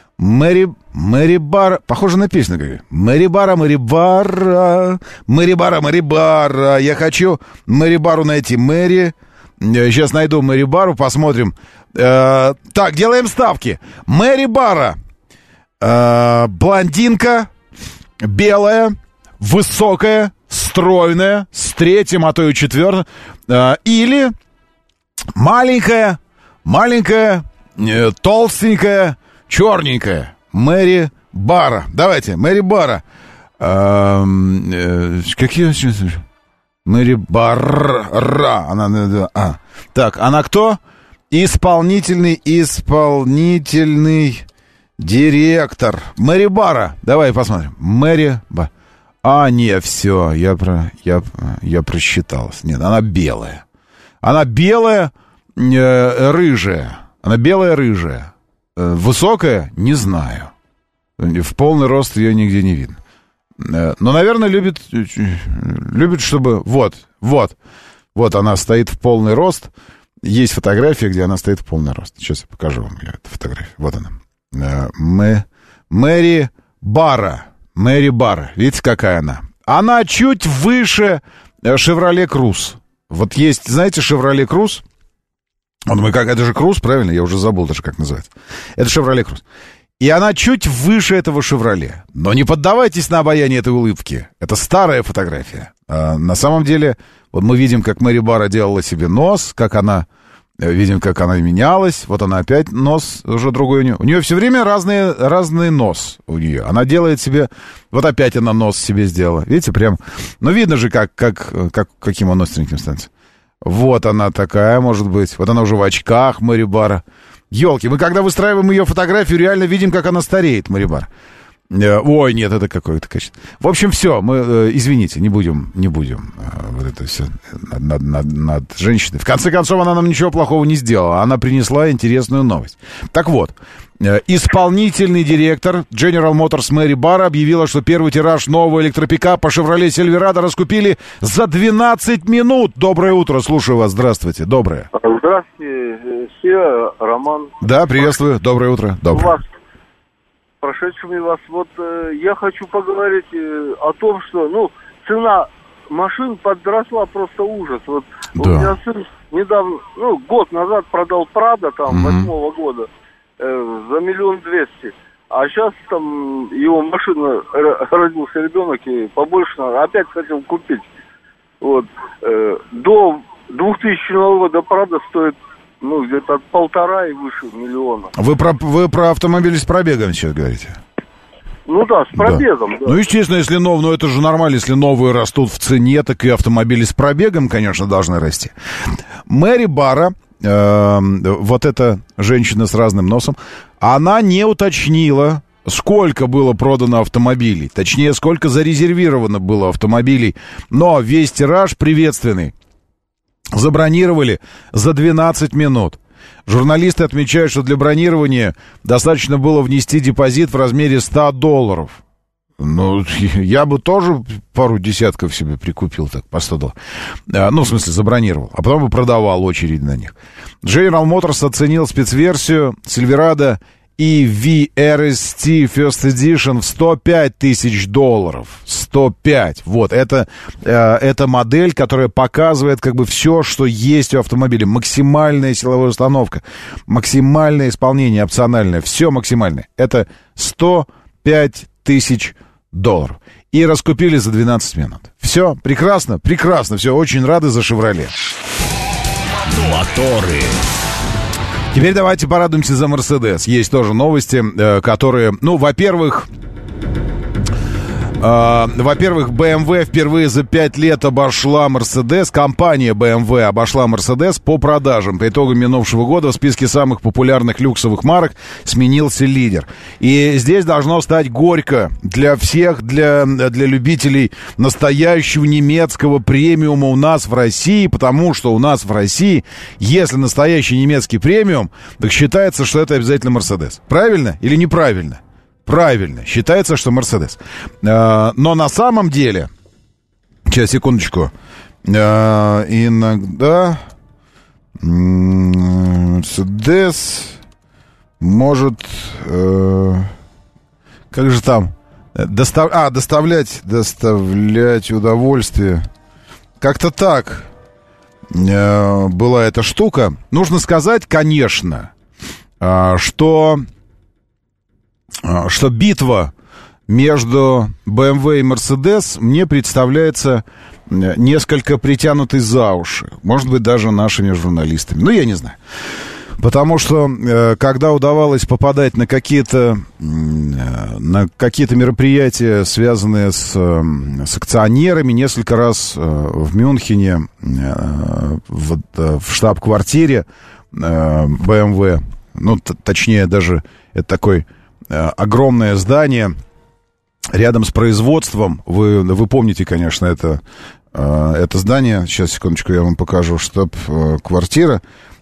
Speaker 2: похоже на песню какая. Мэри Барра. Я хочу Мэри Барру найти. Мэри Сейчас найду Мэри Бару, посмотрим. Так, делаем ставки. Мэри Бара. Блондинка, белая, высокая, стройная, с третьим, а то и четвертым. Или маленькая, толстенькая, черненькая. Мэри Бара. Давайте, Мэри Бара. Какие... Мэри Бара. Она... Так, она кто? Исполнительный директор. Мэри Бара. Давай посмотрим. Мэри Бара. Нет, все, я просчитался. Нет, она белая. Она белая, рыжая. Она белая, рыжая. Высокая? Не знаю. В полный рост ее нигде не видно. Но, наверное, любит, чтобы... Вот она стоит в полный рост. Есть фотография, где она стоит в полный рост. Сейчас я покажу вам эту фотографию. Вот она. Мэри Бара. Мэри Бара. Видите, какая она? Она чуть выше Chevrolet Cruze. Вот есть, знаете, Chevrolet Cruze? Это же Cruze, правильно? Я уже забыл даже, как называется. Это Chevrolet Cruze. И она чуть выше этого «Шевроле». Но не поддавайтесь на обаяние этой улыбки. Это старая фотография. На самом деле, вот мы видим, как Мэри Бара делала себе нос, видим, как она менялась. Вот она опять нос уже другой у нее. У нее все время разный нос у нее. Она делает себе... Вот опять она нос себе сделала. Видите, прям... Ну, видно же, каким он остреньким станется. Вот она такая, может быть. Вот она уже в очках, Мэри Бара. Ёлки, мы когда выстраиваем ее фотографию, реально видим, как она стареет, Мэри Бара. Ой, нет, это какое-то качество. В общем, все, мы, извините, не будем вот это все над женщиной. В конце концов, она нам ничего плохого не сделала. Она принесла интересную новость. Так вот, исполнительный директор General Motors Мэри Бара объявила, что первый тираж нового электропикапа Chevrolet Silverado раскупили за 12 минут. Доброе утро, слушаю вас, здравствуйте, доброе.
Speaker 6: Здравствуйте, я Роман.
Speaker 2: Да, приветствую, доброе утро. Доброе.
Speaker 6: Прошедшими вас. Вот я хочу поговорить о том, что, цена машин подросла, просто ужас. Вот да. У меня сын недавно, год назад продал Прадо, там, 8-го года, за 1 200 000. А сейчас там его машина, родился ребенок, и побольше надо, опять хотел купить. Вот. До 2000 года Прадо стоит, где-то от 1,5 и выше миллиона.
Speaker 2: Вы про автомобили с пробегом сейчас говорите?
Speaker 6: Да, с пробегом, да.
Speaker 2: Естественно, если новые, это же нормально, если новые растут в цене, так и автомобили с пробегом, конечно, должны расти. Мэри Бара, вот эта женщина с разным носом, она не уточнила, сколько было продано автомобилей, точнее, сколько зарезервировано было автомобилей, но весь тираж приветственный забронировали за 12 минут. Журналисты отмечают, что для бронирования достаточно было внести депозит в размере $100. Я бы тоже пару десятков себе прикупил так по $100. В смысле, забронировал. А потом бы продавал очередь на них. General Motors оценил спецверсию Silverado EV RST First Edition в $105 000. 105. Вот, это модель, которая показывает как бы все, что есть у автомобиля. Максимальная силовая установка, максимальное исполнение, опциональное, все максимальное. Это $105 000. И раскупили за 12 минут. Все, прекрасно, все, очень рады за «Шевроле».
Speaker 1: Моторы.
Speaker 2: Теперь давайте порадуемся за «Мерседес». Есть тоже новости, которые, во-первых, BMW впервые за 5 лет обошла Mercedes, компания BMW обошла Mercedes по продажам. По итогам минувшего года в списке самых популярных люксовых марок сменился лидер. И здесь должно стать горько для всех, для любителей настоящего немецкого премиума у нас в России, потому что у нас в России, если настоящий немецкий премиум, так считается, что это обязательно Mercedes. Правильно или неправильно? Правильно, считается, что Мерседес. Но на самом деле, сейчас, секундочку, иногда Мерседес может, как же там, доставлять удовольствие. Как-то так. была эта штука. Нужно сказать, конечно, что битва между BMW и Mercedes мне представляется несколько притянутой за уши. Может быть, даже нашими журналистами. Ну, я не знаю. Потому что, когда удавалось попадать на какие-то мероприятия, связанные с акционерами, несколько раз в Мюнхене, в штаб-квартире BMW, ну, точнее, даже это такое огромное здание рядом с производством. Вы помните, конечно, это здание. Сейчас, секундочку, я вам покажу. Штаб-квартира.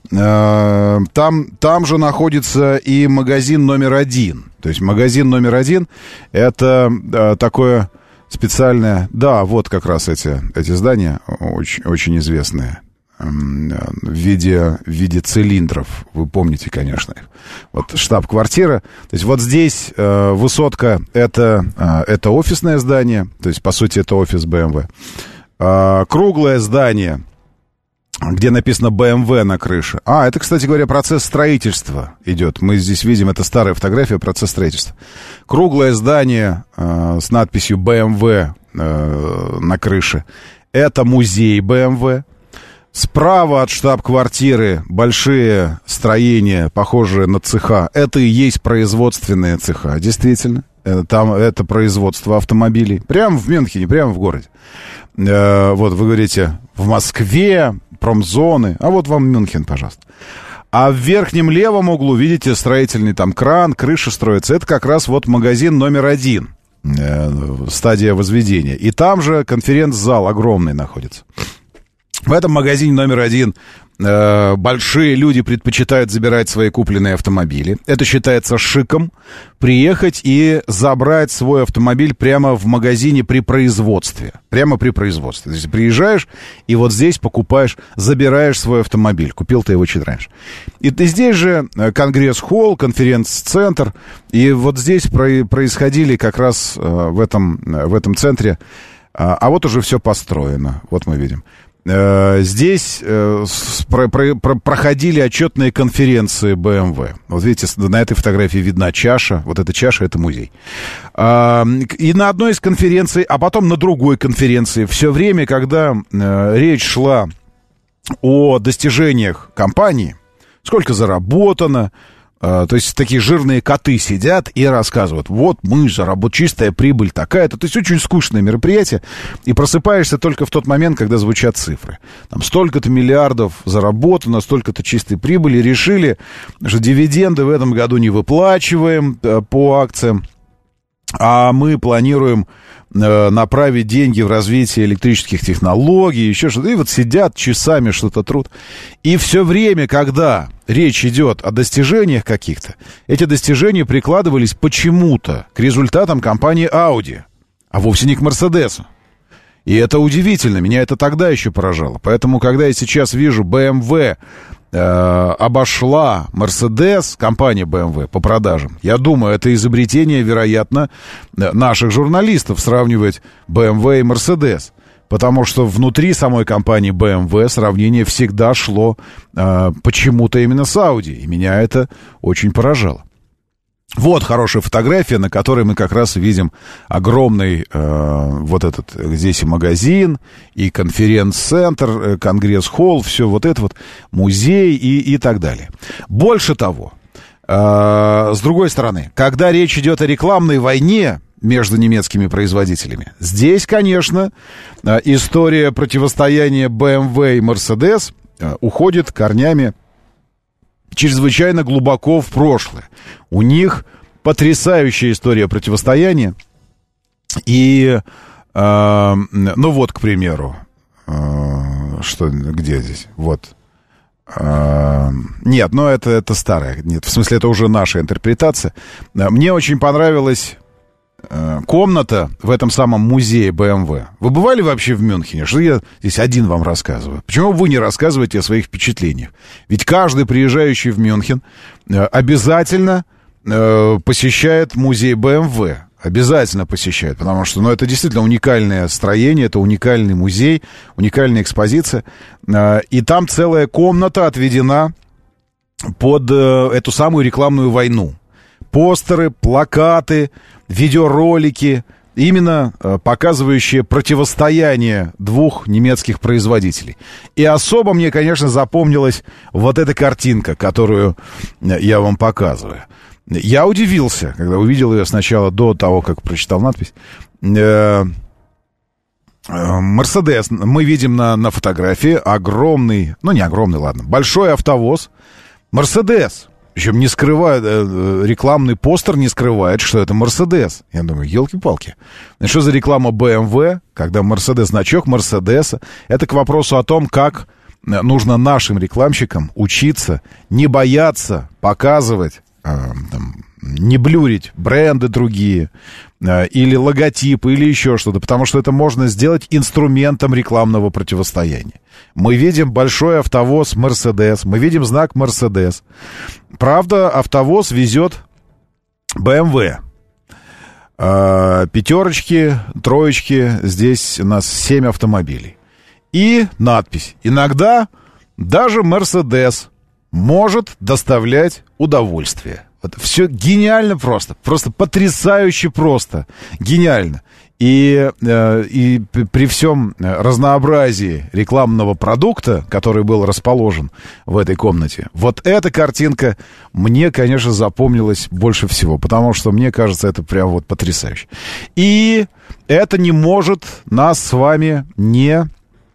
Speaker 2: Там же находится и магазин номер 1. То есть магазин номер 1 это такое специальное... Да, вот как раз эти здания очень, очень известные в виде цилиндров. Вы помните, конечно, их. Вот штаб-квартира. То есть вот здесь высотка это офисное здание. То есть, по сути, это офис BMW. Круглое здание, где написано BMW на крыше. Это, кстати говоря, процесс строительства идет. Мы здесь видим, это старая фотография, процесс строительства. Круглое здание с надписью BMW на крыше. Это музей BMW. Справа от штаб-квартиры большие строения, похожие на цеха. Это и есть производственные цеха, действительно. Там это производство автомобилей. Прямо в Мюнхене, прямо в городе. Вот вы говорите, в Москве, промзоны. А вот вам Мюнхен, пожалуйста. А в верхнем левом углу, видите, строительный там кран, крыша строится. Это как раз вот магазин номер 1. Стадия возведения. И там же конференц-зал огромный находится. В этом магазине номер 1 большие люди предпочитают забирать свои купленные автомобили. Это считается шиком. Приехать и забрать свой автомобиль прямо в магазине при производстве. Прямо при производстве. То есть приезжаешь и вот здесь покупаешь, забираешь свой автомобиль. Купил ты его чуть раньше. И ты здесь же конгресс-холл, конференц-центр. И вот здесь происходили как раз в этом центре. А вот уже все построено. Вот мы видим. Здесь проходили отчетные конференции BMW. Вот видите, на этой фотографии видна чаша. Вот эта чаша — это музей. И на одной из конференций, а потом на другой конференции, все время, когда речь шла о достижениях компании, сколько заработано, то есть такие жирные коты сидят и рассказывают: вот мы заработали, чистая прибыль такая-то. То есть очень скучное мероприятие. И просыпаешься только в тот момент, когда звучат цифры. Там столько-то миллиардов заработано, столько-то чистой прибыли. Решили, что дивиденды в этом году не выплачиваем по акциям, а мы планируем направить деньги в развитие электрических технологий, еще что-то. И вот сидят часами, что-то трут. И все время, когда речь идет о достижениях каких-то, эти достижения прикладывались почему-то к результатам компании Audi, а вовсе не к Мерседесу. И это удивительно, меня это тогда еще поражало. Поэтому, когда я сейчас вижу BMW обошла Mercedes, компания BMW по продажам, я думаю, это изобретение, вероятно, наших журналистов сравнивать BMW и Mercedes. Потому что внутри самой компании BMW сравнение всегда шло почему-то именно с Audi. И меня это очень поражало. Вот хорошая фотография, на которой мы как раз видим огромный вот этот здесь и магазин, и конференц-центр, конгресс-холл, все вот это вот, музей и так далее. Больше того, с другой стороны, когда речь идет о рекламной войне между немецкими производителями, здесь, конечно, история противостояния BMW и Mercedes уходит корнями чрезвычайно глубоко в прошлое. У них потрясающая история противостояния. И, ну вот, к примеру, где здесь? Вот. Нет, ну это старая. Нет, в смысле, это уже наша интерпретация. Мне очень понравилась комната в этом самом музее BMW. Вы бывали вообще в Мюнхене? Что я здесь один вам рассказываю? Почему вы не рассказываете о своих впечатлениях? Ведь каждый приезжающий в Мюнхен обязательно посещает музей BMW. обязательно посещают, потому что, это действительно уникальное строение, это уникальный музей, уникальная экспозиция. И там целая комната отведена под эту самую рекламную войну. Постеры, плакаты, видеоролики, именно показывающие противостояние двух немецких производителей. И особо мне, конечно, запомнилась вот эта картинка, которую я вам показываю. Я удивился, когда увидел ее сначала до того, как прочитал надпись. Мерседес. Мы видим на фотографии огромный, не огромный, ладно, большой автовоз. Мерседес. Причем не скрывает, рекламный постер не скрывает, что это Мерседес. Я думаю, елки-палки. Что за реклама BMW, когда Мерседес, значок Мерседеса? Это к вопросу о том, как нужно нашим рекламщикам учиться не бояться показывать, не блюрить бренды другие, или логотипы, или еще что-то, потому что это можно сделать инструментом рекламного противостояния. Мы видим большой автовоз Мерседес, мы видим знак Мерседес. Правда, автовоз везет BMW. Пятерочки, троечки, здесь у нас 7 автомобилей. И надпись: иногда даже Мерседес может доставлять удовольствие. Вот все гениально просто потрясающе просто, гениально. И при всем разнообразии рекламного продукта, который был расположен в этой комнате, вот эта картинка мне, конечно, запомнилась больше всего, потому что, мне кажется, это прям вот потрясающе. И это не может нас с вами не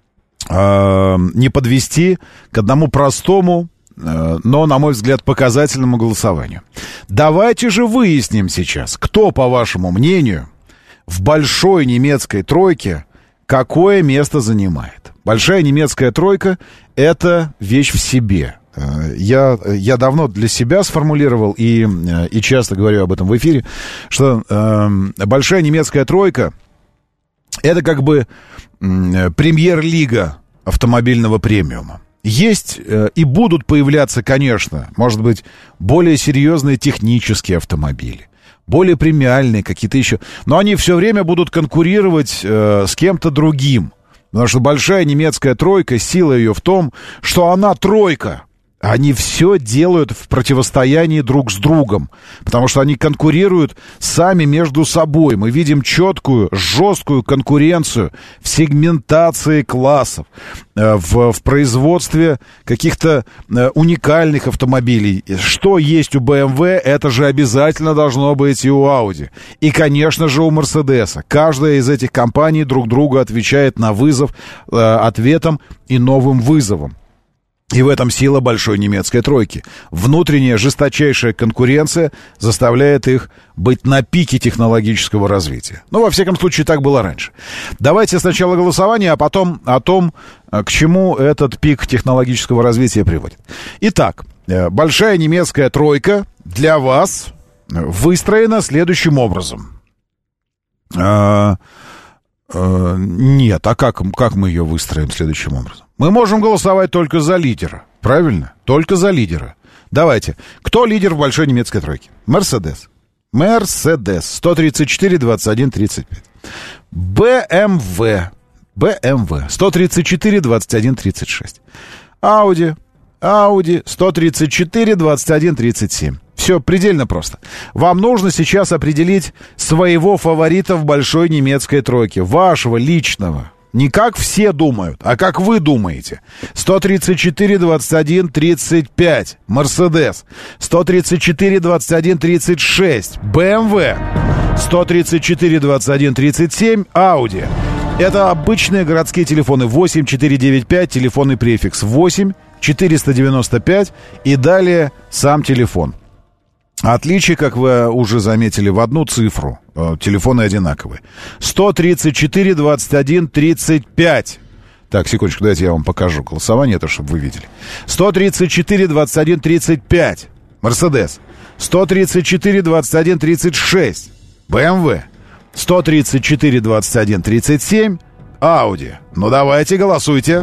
Speaker 2: подвести к одному простому, но, на мой взгляд, показательному голосованию. Давайте же выясним сейчас, кто, по вашему мнению, в большой немецкой тройке какое место занимает. Большая немецкая тройка — это вещь в себе. Я давно для себя сформулировал и часто говорю об этом в эфире, что большая немецкая тройка — это как бы премьер-лига автомобильного премиума. Есть и будут появляться, конечно, может быть, более серьезные технические автомобили, более премиальные какие-то еще. Но они все время будут конкурировать с кем-то другим. Потому что большая немецкая тройка, сила ее в том, что она тройка. Они все делают в противостоянии друг с другом, потому что они конкурируют сами между собой. Мы видим четкую, жесткую конкуренцию в сегментации классов, в производстве каких-то уникальных автомобилей. Что есть у BMW, это же обязательно должно быть и у Audi. И, конечно же, у Mercedes. Каждая из этих компаний друг другу отвечает на вызов ответом и новым вызовом. И в этом сила большой немецкой тройки. Внутренняя жесточайшая конкуренция заставляет их быть на пике технологического развития. Во всяком случае, так было раньше. Давайте сначала голосование, а потом о том, к чему этот пик технологического развития приводит. Итак, большая немецкая тройка для вас выстроена следующим образом. Нет, а как мы ее выстроим следующим образом? Мы можем голосовать только за лидера, правильно? Только за лидера. Давайте. Кто лидер в большой немецкой тройке? Мерседес. 134, 21, 35. BMW. 134, 21, 36. Audi. 134, 21, 37. Все предельно просто. Вам нужно сейчас определить своего фаворита в большой немецкой тройке. Вашего личного. Не как все думают, а как вы думаете. 134, 21, 35. Мерседес. 134, 21, 36. BMW. 134, 21, 37. Audi. Это обычные городские телефоны. 8495, телефонный префикс. 8 495 и далее сам телефон. Отличие, как вы уже заметили, в одну цифру. Телефоны одинаковые. 134, 21, 35. Так, секундочку, давайте я вам покажу голосование, это чтобы вы видели. 134, 21, 35. Мерседес. 134, 21, 36. BMW. 134, 21, 37. Audi. Ну, давайте, голосуйте.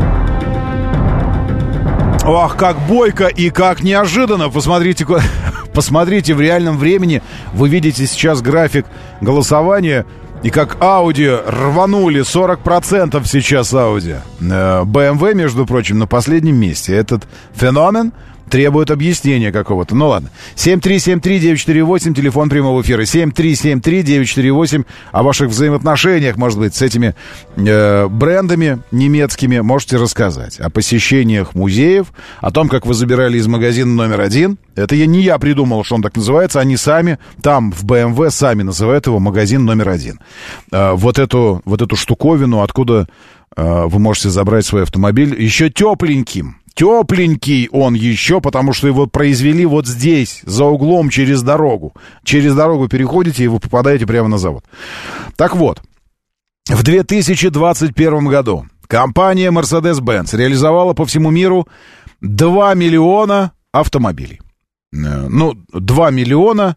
Speaker 2: Ох, как бойко и как неожиданно. Посмотрите, Посмотрите, в реальном времени вы видите сейчас график голосования, и как Audi рванули 40% сейчас Audi. BMW, между прочим, на последнем месте. Этот феномен требует объяснения какого-то. Ну ладно. 7373948, телефон прямого эфира. 7373948. О ваших взаимоотношениях, может быть, с этими брендами немецкими можете рассказать. О посещениях музеев, о том, как вы забирали из магазина номер 1. Это не я придумал, что он так называется. Они сами, там в BMW, сами называют его магазин номер 1. Вот эту штуковину, откуда вы можете забрать свой автомобиль еще тепленьким. Тепленький он еще, потому что его произвели вот здесь, за углом, через дорогу. Через дорогу переходите, и вы попадаете прямо на завод. Так вот, в 2021 году компания Mercedes-Benz реализовала по всему миру 2 миллиона автомобилей. 2 миллиона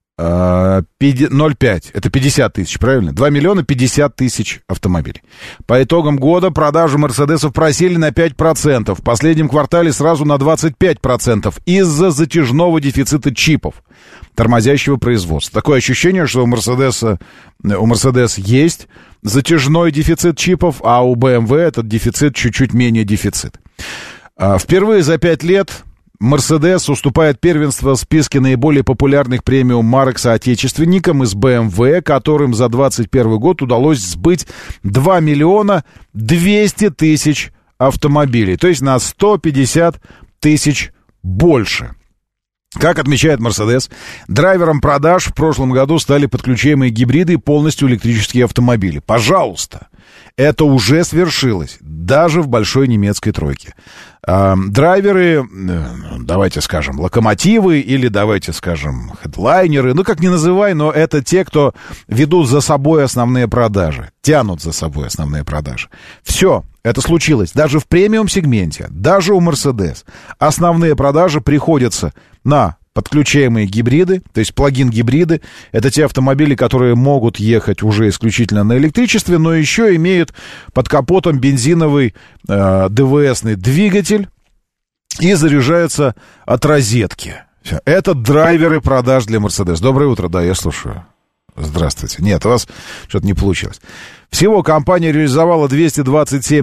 Speaker 2: 0,5. Это 50 тысяч, правильно? 2 миллиона 50 тысяч автомобилей. По итогам года продажи Мерседесов просели на 5%. В последнем квартале сразу на 25% из-за затяжного дефицита чипов, тормозящего производства. Такое ощущение, что у Mercedes есть затяжной дефицит чипов, а у BMW этот дефицит чуть-чуть менее дефицит. Впервые за 5 лет Mercedes уступает первенство в списке наиболее популярных премиум-марок соотечественникам из BMW, которым за 2021 год удалось сбыть 2 миллиона 200 тысяч автомобилей, то есть на 150 тысяч больше. Как отмечает Mercedes, драйвером продаж в прошлом году стали подключаемые гибриды и полностью электрические автомобили. Пожалуйста, это уже свершилось, даже в большой немецкой тройке. Драйверы, давайте скажем, локомотивы или, давайте скажем, хедлайнеры, как ни называй, но это те, кто ведут за собой основные продажи, тянут за собой основные продажи. Все, это случилось. Даже в премиум-сегменте, даже у Mercedes основные продажи приходятся на подключаемые гибриды, то есть плагин-гибриды. Это те автомобили, которые могут ехать уже исключительно на электричестве, но еще имеют под капотом бензиновый ДВСный двигатель и заряжаются от розетки. Все. Это драйверы продаж для Mercedes. Доброе утро, да, я слушаю. Здравствуйте. Нет, у вас что-то не получилось. Всего компания реализовала 227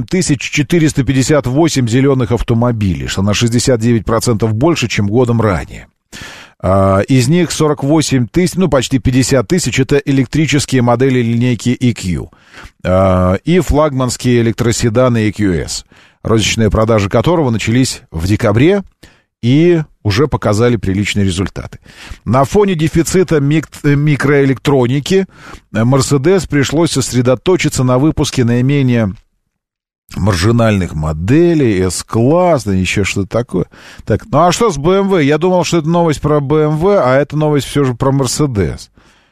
Speaker 2: 458 зеленых автомобилей, что на 69% больше, чем годом ранее. Из них 48 тысяч, почти 50 тысяч, это электрические модели линейки EQ и флагманские электроседаны EQS, розничные продажи которого начались в декабре и уже показали приличные результаты. На фоне дефицита микроэлектроники Mercedes пришлось сосредоточиться на выпуске наименее маржинальных моделей, S-класс, да еще что-то такое. Так, а что с BMW? Я думал, что это новость про BMW, а это новость все же про Mercedes.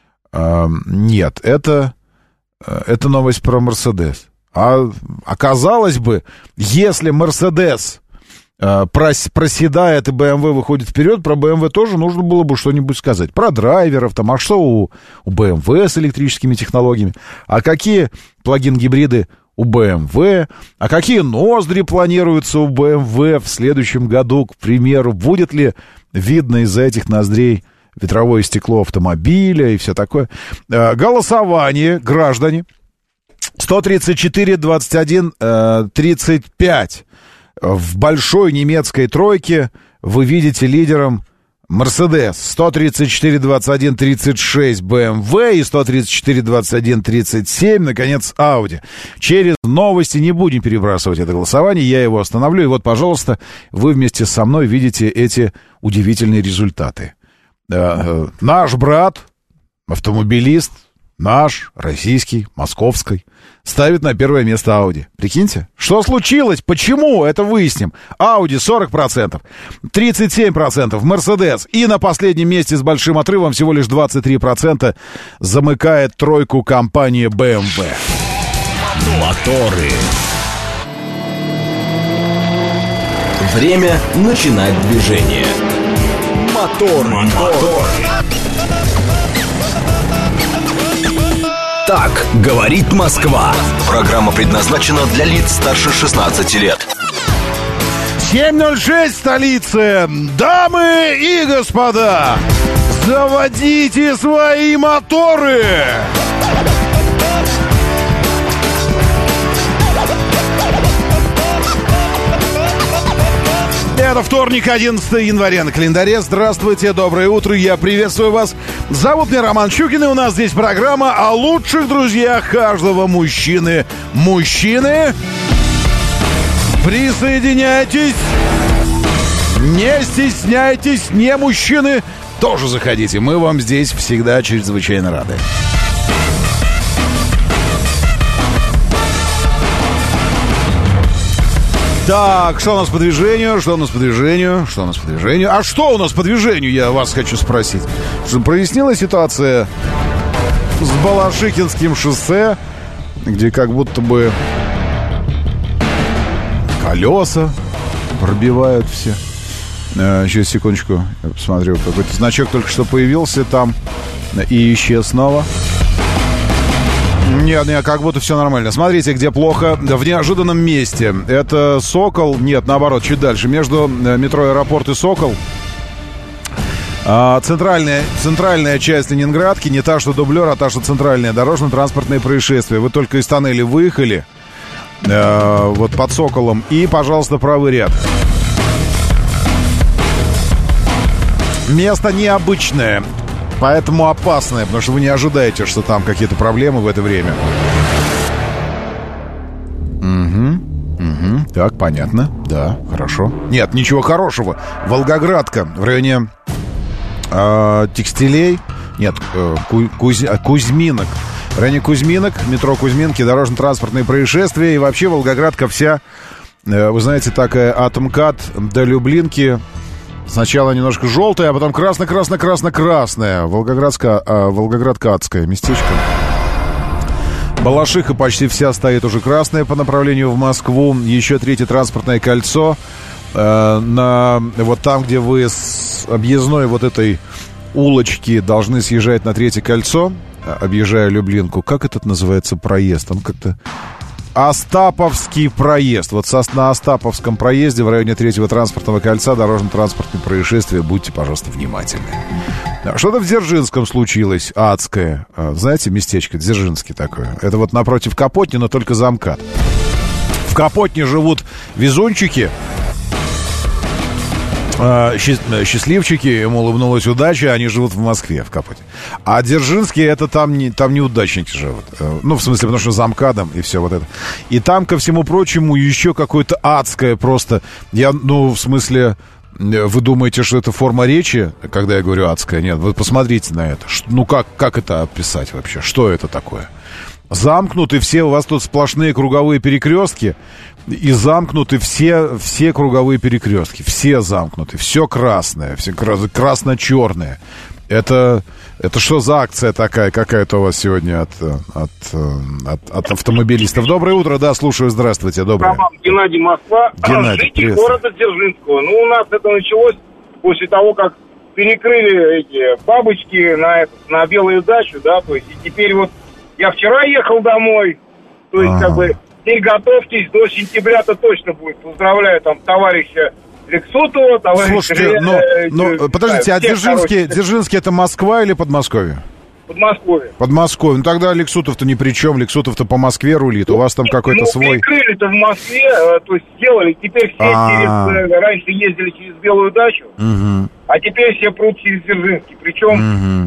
Speaker 2: Нет, это новость про Mercedes. Казалось бы, если Mercedes проседает и BMW выходит вперед, про BMW тоже нужно было бы что-нибудь сказать. Про драйверов, а что у BMW с электрическими технологиями, а какие плагин-гибриды у BMW, а какие ноздри планируются у BMW в следующем году, к примеру, будет ли видно из-за этих ноздрей ветровое стекло автомобиля и все такое. Голосование, граждане, 134, 21, 35. В большой немецкой тройке вы видите лидером Mercedes, 134, 21, 36 BMW и 134, 21, 37, наконец, Audi. Через новости не будем перебрасывать это голосование, я его остановлю. И вот, пожалуйста, вы вместе со мной видите эти удивительные результаты. Наш брат, автомобилист, наш, российский, московский, ставит на первое место Audi. Прикиньте, что случилось? Почему? Это выясним. Audi 40%, 37% Mercedes. И на последнем месте с большим отрывом всего лишь 23% замыкает тройку компания BMW.
Speaker 1: Моторы. Время начинать движение. Мотор. Так говорит Москва. Программа предназначена для лиц старше 16 лет.
Speaker 2: 7:06 в столице. Дамы и господа, заводите свои моторы. Это вторник, 11 января на календаре. Здравствуйте, доброе утро, я приветствую вас. Зовут меня Роман Щукин, и у нас здесь программа о лучших друзьях каждого мужчины. Мужчины, присоединяйтесь, не стесняйтесь, не мужчины, тоже заходите. Мы вам здесь всегда чрезвычайно рады. Так, что у нас по движению? А что у нас по движению, я вас хочу спросить. Прояснилась ситуация с Балашихинским шоссе, где как будто бы колеса пробивают все. Сейчас, секундочку, я посмотрю. Какой-то значок только что появился там и исчез снова. Нет, как будто все нормально. Смотрите, где плохо. В неожиданном месте. Это Сокол. Нет, наоборот, чуть дальше. Между метро Аэропорт и Сокол. Центральная часть Ленинградки. Не та, что дублер, а та, что центральная. Дорожно-транспортное происшествие. Вы только из тоннеля выехали. Вот под Соколом. И, пожалуйста, правый ряд. Место необычное. Поэтому опасное, потому что вы не ожидаете, что там какие-то проблемы в это время. Угу. Так, понятно. Да, хорошо. Нет, ничего хорошего. Волгоградка в районе текстилей. Нет, Кузьминок. В районе Кузьминок, метро Кузьминки, дорожно-транспортные происшествия. И вообще Волгоградка вся, вы знаете, такая от МКАД до Люблинки. Сначала немножко желтая, а потом красно-красно-красно-красная. Волгоградка адское местечко. Балашиха почти вся стоит уже красная по направлению в Москву. Еще третье транспортное кольцо. Вот там, где вы с объездной вот этой улочки должны съезжать на третье кольцо, объезжая Люблинку. Как этот называется проезд? Там как-то... Остаповский проезд. Вот на Остаповском проезде в районе третьего транспортного кольца дорожно-транспортные происшествия. Будьте, пожалуйста, внимательны. Что-то в Дзержинском случилось адское. Знаете, местечко Дзержинский такое. Это вот напротив Капотни, но только за МКАД. В Капотне живут везунчики, счастливчики, ему улыбнулась удача, они живут в Москве, в Капоте. А Дзержинские, это там неудачники живут. Ну, в смысле, потому что за МКАДом и все вот это. И там, ко всему прочему, еще какое-то адское просто. В смысле, вы думаете, что это форма речи, когда я говорю адская? Нет, вы посмотрите на это. Как это описать вообще? Что это такое? Замкнуты все, у вас тут сплошные круговые перекрестки. И замкнуты все круговые перекрестки. Все замкнуты, все красное, все красно-черное. Это что за акция такая какая-то у вас сегодня от автомобилистов? Доброе утро, да, слушаю, здравствуйте, доброе.
Speaker 7: Геннадий, Москва.
Speaker 2: Геннадий,
Speaker 7: житель города Дзержинского. У нас это началось после того, как перекрыли эти бабочки на Белую дачу, да, то есть, и теперь вот я вчера ехал домой, то есть, теперь готовьтесь, до сентября-то точно будет. Поздравляю там товарища Лексутова, товарища...
Speaker 2: Слушайте, подождите, а Дзержинский это Москва или Подмосковье?
Speaker 7: Подмосковье.
Speaker 2: Подмосковье. Тогда Лексутов-то ни при чем, Лексутов-то по Москве рулит, у вас там какой-то свой...
Speaker 7: перекрыли-то в Москве, то есть сделали, теперь все раньше ездили через Белую дачу, а теперь все прут через Дзержинский, причем...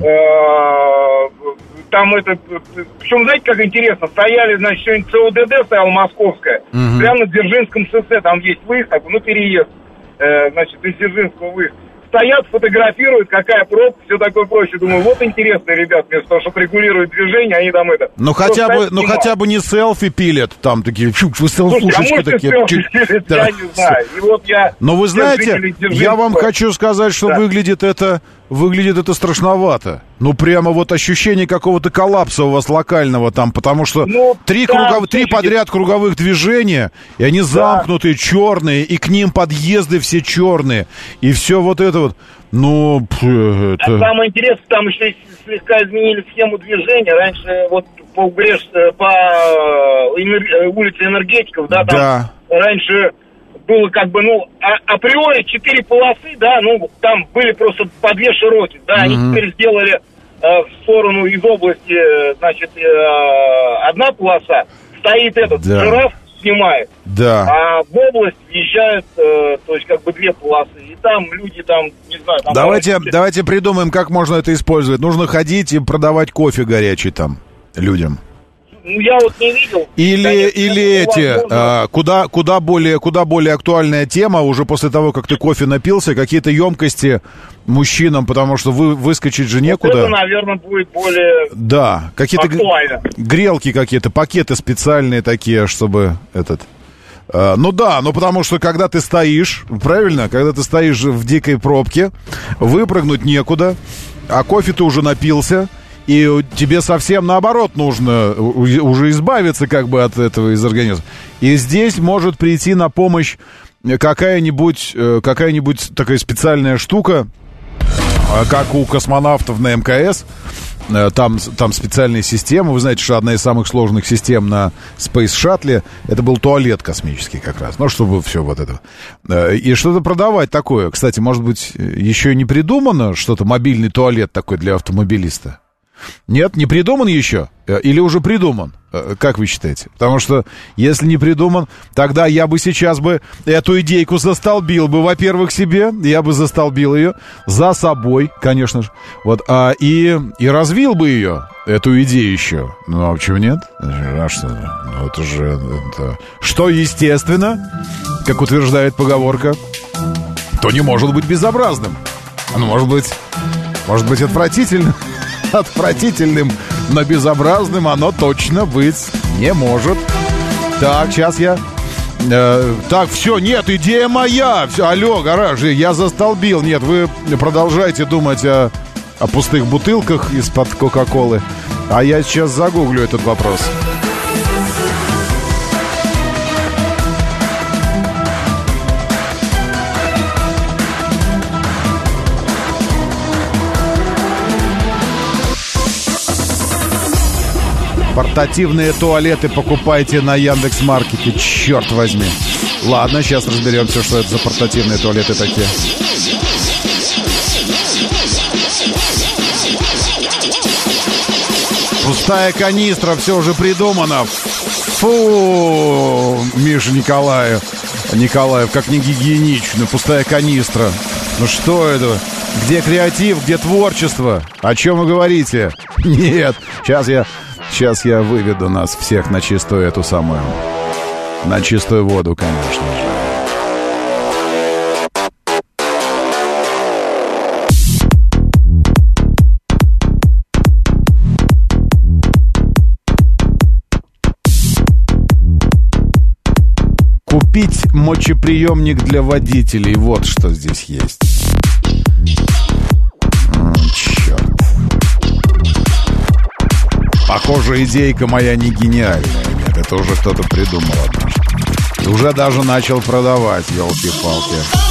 Speaker 7: Там причем, знаете, как интересно, стояли, значит, сегодня ЦУДД стояла московская, прямо на Дзержинском шоссе, там есть выезд, переезд, значит, из Дзержинского выезд. Стоят, фотографируют, какая пробка, все такое прочее. Думаю, вот интересно, ребят, вместо того, чтобы регулировать движение, они там это...
Speaker 2: хотя бы не селфи пилят, там такие, вы селфушечки такие.
Speaker 7: Я не знаю. И вот я...
Speaker 2: Но вы знаете, я вам хочу сказать, что выглядит это страшновато. Прямо вот ощущение какого-то коллапса у вас локального там, потому что три подряд круговых движения, и они замкнутые, черные, и к ним подъезды все черные, и все вот это вот.
Speaker 7: Самое интересное, там еще слегка изменили схему движения. Раньше вот по улице Энергетиков, там раньше было как бы, ну, априори 4 полосы, да, ну, там были просто по 2 широких, да, они теперь сделали в сторону из области, значит, одна полоса, стоит этот жираф, снимает, а в область въезжают, то есть как бы 2 полосы, и там люди там, не знаю... Там
Speaker 2: давайте придумаем, как можно это использовать. Нужно ходить и продавать кофе горячий там людям.
Speaker 7: Ну, я вот не видел.
Speaker 2: Или куда более актуальная тема, уже после того, как ты кофе напился, какие-то емкости мужчинам, потому что выскочить же некуда.
Speaker 7: Вот это, наверное, будет более
Speaker 2: какие-то
Speaker 7: актуально.
Speaker 2: Грелки какие-то, пакеты специальные такие, чтобы потому что когда ты стоишь, правильно, когда ты стоишь в дикой пробке, выпрыгнуть некуда, а кофе ты уже напился, и тебе совсем наоборот нужно уже избавиться как бы от этого из организма. И здесь может прийти на помощь какая-нибудь такая специальная штука, как у космонавтов на МКС. Там специальные системы. Вы знаете, что одна из самых сложных систем на Space Shuttle это был туалет космический как раз. Ну, чтобы все вот это. И что-то продавать такое. Кстати, может быть, еще не придумано что-то, мобильный туалет такой для автомобилиста? Нет, не придуман еще? Или уже придуман? Как вы считаете? Потому что, если не придуман, тогда я бы сейчас бы эту идейку застолбил бы, во-первых, себе. Я бы застолбил ее за собой, конечно же. Вот, и развил бы ее, эту идею еще. Ну, а почему нет? А что? Ну, это же... Что естественно, как утверждает поговорка, то не может быть безобразным. Оно может быть отвратительным, но безобразным оно точно быть не может. Так, сейчас я... так, все, нет, идея моя. Все, алло, гараж, я застолбил. Нет, вы продолжайте думать о пустых бутылках из-под Кока-Колы. А я сейчас загуглю этот вопрос. Портативные туалеты покупайте на Яндекс.Маркете, черт возьми. Ладно, сейчас разберемся, что это за портативные туалеты такие. Пустая канистра, все уже придумано. Фу, Миша Николаев, как не гигиенично, пустая канистра. Ну что это? Где креатив, где творчество? О чем вы говорите? Нет, Сейчас я выведу нас всех на чистую эту самую... На чистую воду, конечно же. Купить мочеприемник для водителей. Вот что здесь есть. Черт. Похоже, идейка моя не гениальная. Нет, это уже кто-то придумал однажды. И уже даже начал продавать, елки-палки.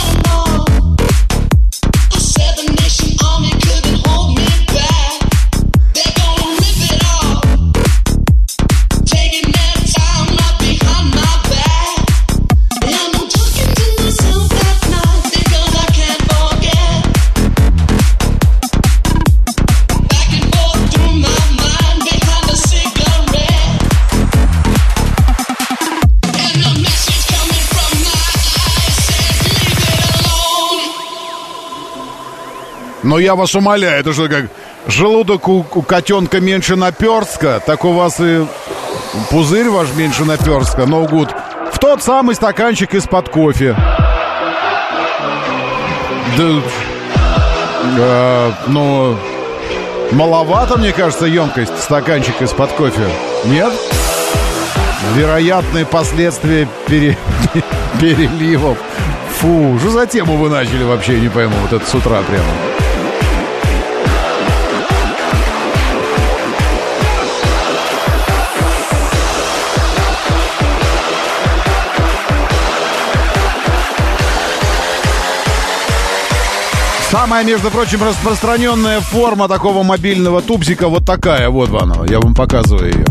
Speaker 2: Но я вас умоляю, это что, как желудок у котенка меньше наперстка, так у вас и пузырь ваш меньше наперстка, no good. В тот самый стаканчик из-под кофе. Ну, маловато, мне кажется, емкость стаканчика из-под кофе. Нет? Вероятные последствия переливов. Фу, что за тему вы начали вообще, я не пойму, вот это с утра прямо. Самая, между прочим, распространенная форма такого мобильного тубзика вот такая, вот она, я вам показываю ее.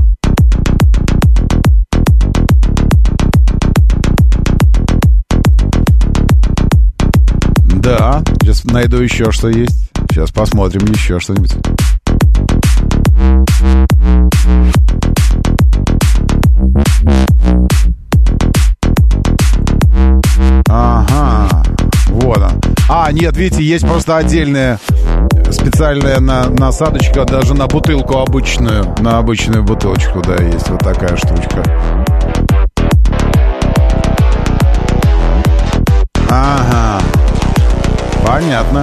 Speaker 2: Сейчас найду еще, что есть. Сейчас посмотрим еще что-нибудь. Ага, вот он. Нет, видите, есть просто отдельная специальная насадочка даже на бутылку обычную. На обычную бутылочку, да, есть вот такая штучка. Ага, понятно.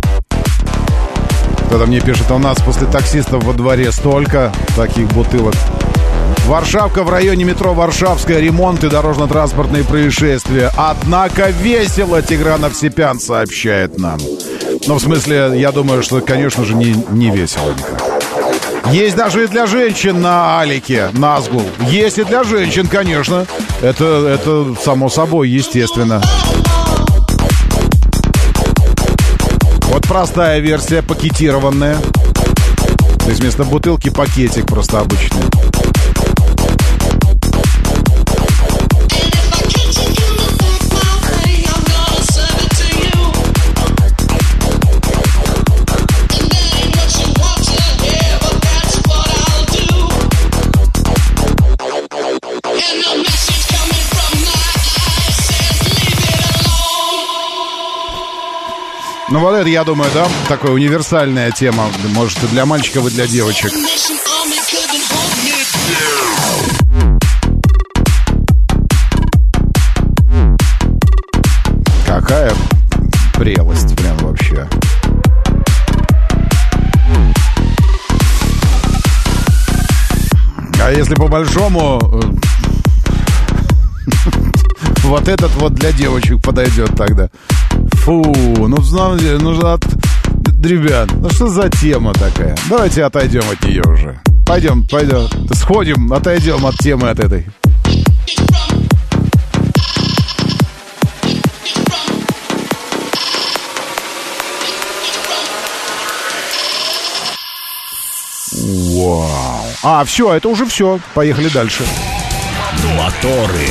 Speaker 2: Кто-то мне пишет, у нас после таксистов во дворе столько таких бутылок. Варшавка в районе метро Варшавская, ремонт и дорожно-транспортные происшествия. Однако весело, Тигран Овсепян сообщает нам. Ну, в смысле, я думаю, что, конечно же, не весело никак. Есть даже и для женщин на Алике, Назгул. Есть и для женщин, конечно. Это само собой, естественно. Вот простая версия, пакетированная. То есть вместо бутылки пакетик просто обычный. Ну вот это, я думаю, да, такая универсальная тема. Может, и для мальчиков, и для девочек. Какая прелесть прям вообще. А если по-большому... Вот этот вот для девочек подойдет тогда. Фу, ну, в самом деле, ребят, ну что за тема такая? Давайте отойдем от нее уже. Пойдем, сходим, отойдем от темы от этой. Вау. Все, это уже все. Поехали дальше.
Speaker 1: Моторы.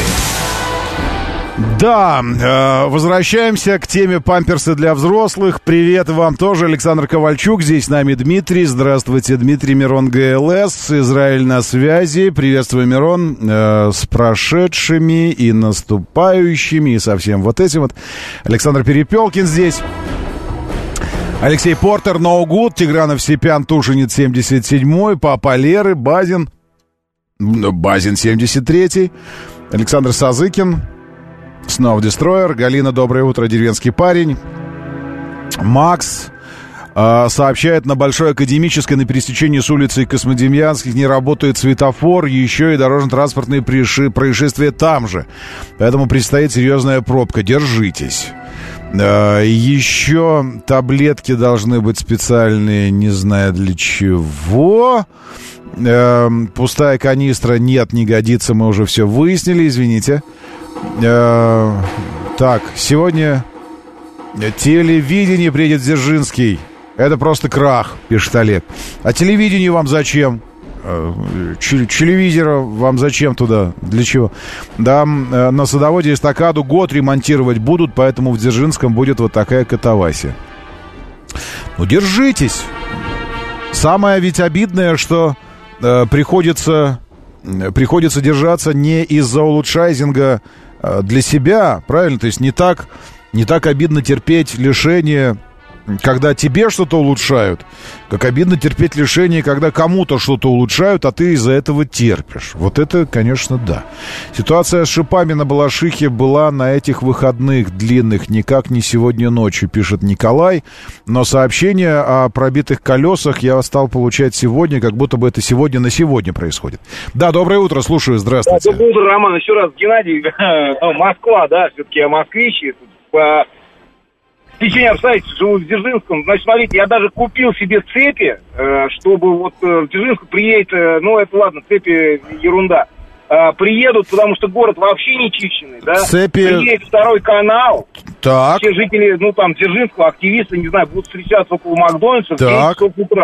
Speaker 2: Да, возвращаемся к теме памперсы для взрослых. Привет вам тоже, Александр Ковальчук. Здесь с нами Дмитрий. Здравствуйте, Дмитрий. Мирон ГЛС. Израиль на связи. Приветствую, Мирон. С прошедшими и наступающими, и со всем вот этим вот. Александр Перепелкин здесь. Алексей Портер, No Good. Тигран Овсепян, Тушинец 77-й. Папа Леры, Базин 73-й. Александр Сазыкин. Снова Дестройер. Галина, доброе утро, деревенский парень. Макс сообщает, на Большой Академической на пересечении с улицей Космодемьянских не работает светофор, еще и дорожно-транспортные происшествия там же. Поэтому предстоит серьезная пробка. Держитесь. Еще таблетки должны быть специальные, не знаю для чего. Пустая канистра нет, не годится, мы уже все выяснили, извините. Так, сегодня телевидение приедет в Дзержинский. Это просто крах, пишет Олег. А телевидение вам зачем? Телевизора вам зачем туда? Для чего? Да, на садоводе эстакаду год ремонтировать будут, поэтому в Дзержинском будет вот такая катавасия. Ну, держитесь. Самое ведь обидное, что приходится держаться не из-за улучшайзинга для себя, правильно? То есть не так обидно терпеть лишение, когда тебе что-то улучшают, как обидно терпеть лишение, когда кому-то что-то улучшают, а ты из-за этого терпишь. Вот это, конечно, да. Ситуация с шипами на Балашихе была на этих выходных длинных, никак не сегодня ночью, пишет Николай. Но сообщение о пробитых колесах я стал получать сегодня, как будто бы это сегодня на сегодня происходит. Да, доброе утро, слушаю, здравствуйте.
Speaker 7: Доброе утро, Роман, еще раз, Геннадий. Москва, да, все-таки я москвич. По течение обстоятельств живу в Дзержинском. Значит, смотрите, я даже купил себе цепи, чтобы вот в Дзержинск приедет, ну, это ладно, цепи ерунда. Приедут, потому что город вообще не чищенный, да?
Speaker 2: Цепи...
Speaker 7: Приедет второй канал.
Speaker 2: Так.
Speaker 7: Все жители, ну, там, Дзержинского, активисты, не знаю, будут встречаться около Макдональдса в 9 часов утра.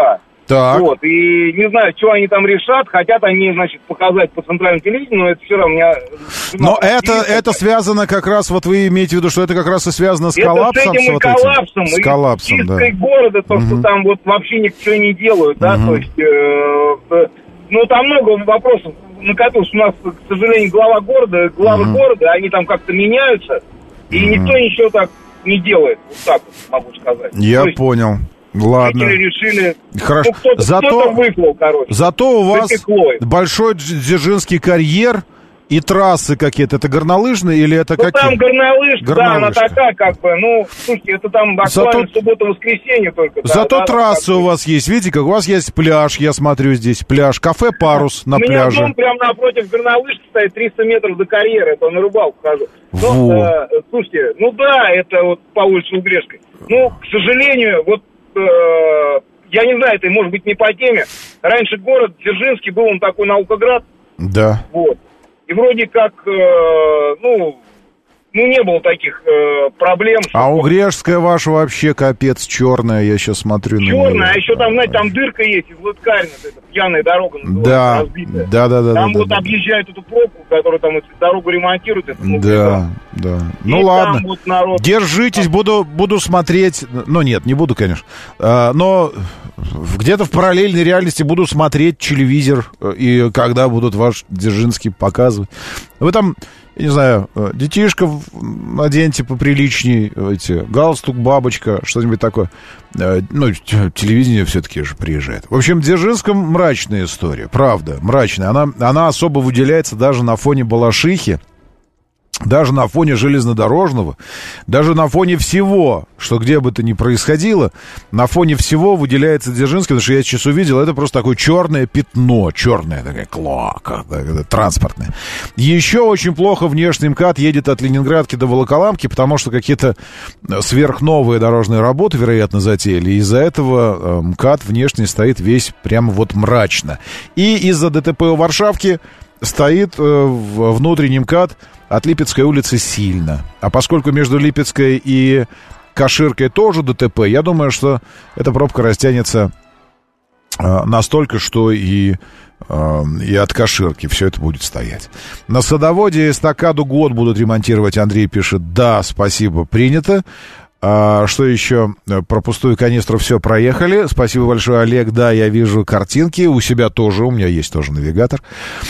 Speaker 2: Так.
Speaker 7: Вот, и не знаю, что они там решат, хотят они, значит, показать по центральному телевидению, но это все равно меня...
Speaker 2: Но это связано как раз, вот вы имеете в виду, что это как раз и связано с коллапсом?
Speaker 7: Это с этим и коллапсом,
Speaker 2: с коллапсом,
Speaker 7: и чисткой города, то, что там вот вообще ничего не делают, да, то есть, ну, там много вопросов накопилось. У нас, к сожалению, главы города, они там как-то меняются, и никто ничего так не делает, вот так вот могу сказать.
Speaker 2: Я понял. Ладно.
Speaker 7: Решили,
Speaker 2: хорошо.
Speaker 7: Ну, кто-то выплыл, короче.
Speaker 2: Зато у вас большой дзержинский карьер и трассы какие-то. Это горнолыжные или это какие?
Speaker 7: Там горнолыжка, да, она такая как бы, ну, слушайте, это там буквально суббота-воскресенье только.
Speaker 2: Зато трассы у вас есть, видите, как у вас есть пляж, я смотрю здесь, пляж, кафе «Парус» на пляже.
Speaker 7: У меня дом прямо напротив горнолыжки стоит, 300 метров до карьеры, это на рыбалку хожу. Но, слушайте, ну да, это вот по улице Угрешской. Ну, к сожалению, вот я не знаю, это может быть не по теме. Раньше город Дзержинский был, он такой наукоград.
Speaker 2: Да.
Speaker 7: Вот. И вроде как, не было таких проблем.
Speaker 2: А Угрешская ваша вообще капец черная, я сейчас смотрю.
Speaker 7: Черная, а еще там, знаете, там дырка есть из Лыткарина, это пьяная дорога называется, разбитая.
Speaker 2: Да.
Speaker 7: Там объезжают эту пробку, которая там дорогу ремонтирует.
Speaker 2: Да. Ну ладно, вот держитесь, буду смотреть, нет, не буду, конечно, но где-то в параллельной реальности буду смотреть телевизор, и когда будут ваш Дзержинский показывать. Вы там, я не знаю, детишков наденьте поприличней, галстук, бабочка, что-нибудь такое. Телевидение все-таки же приезжает. В общем, в Дзержинском мрачная история, правда, мрачная. Она особо выделяется даже на фоне Балашихи, даже на фоне железнодорожного, даже на фоне всего, что где бы то ни происходило, на фоне всего выделяется Дзержинский, потому что я сейчас увидел, это просто такое черное пятно, черная такая клоака, транспортная. Еще очень плохо внешний МКАД едет от Ленинградки до Волоколамки, потому что какие-то сверхновые дорожные работы, вероятно, затеяли, из-за этого МКАД внешний стоит весь прямо вот мрачно. И из-за ДТП у Варшавки стоит внутренний МКАД от Липецкой улицы сильно. А поскольку между Липецкой и Каширкой тоже ДТП, я думаю, что эта пробка растянется настолько, что и от Каширки все это будет стоять. На Садоводе эстакаду год будут ремонтировать, Андрей пишет. Да, спасибо, принято. Что еще? Про пустую канистру все проехали. Спасибо большое, Олег. Да, я вижу картинки. У себя тоже, у меня есть тоже навигатор.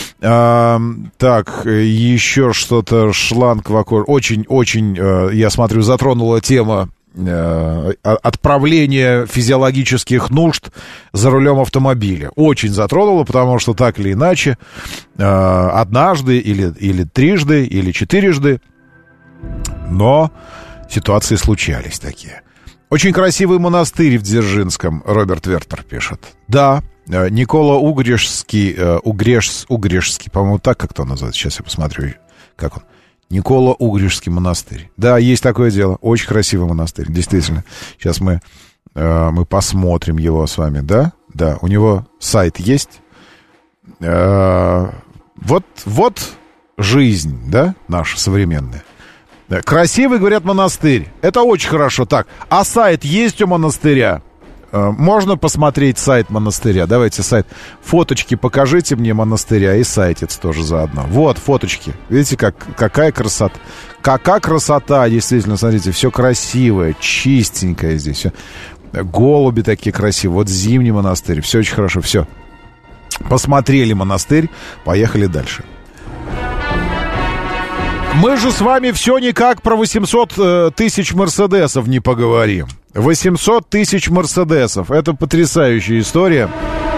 Speaker 2: Так, еще что-то. Шланг в окошко. Очень, я смотрю, затронула тема отправления физиологических нужд за рулем автомобиля. Очень затронула, потому что так или иначе, однажды или трижды, или четырежды, но ситуации случались такие. Очень красивый монастырь в Дзержинском, Роберт Вертер пишет. Да, Никола Угрешский, по-моему, так как-то он называется. Сейчас я посмотрю, как он. Никола Угрешский монастырь. Да, есть такое дело. Очень красивый монастырь, действительно. Сейчас мы посмотрим его с вами, да? Да, у него сайт есть. Вот жизнь, да, наша современная. Красивый, говорят, монастырь. Это очень хорошо. Так, а сайт есть у монастыря? Можно посмотреть сайт монастыря? Давайте сайт. Фоточки покажите мне монастыря и сайтец тоже заодно. Вот, фоточки. Видите, какая красота. Какая красота, действительно, смотрите, все красивое, чистенькое здесь. Все. Голуби такие красивые. Вот зимний монастырь. Все очень хорошо, все. Посмотрели монастырь, поехали дальше. Мы же с вами все никак про 800 тысяч мерседесов не поговорим. 800 тысяч мерседесов. Это потрясающая история.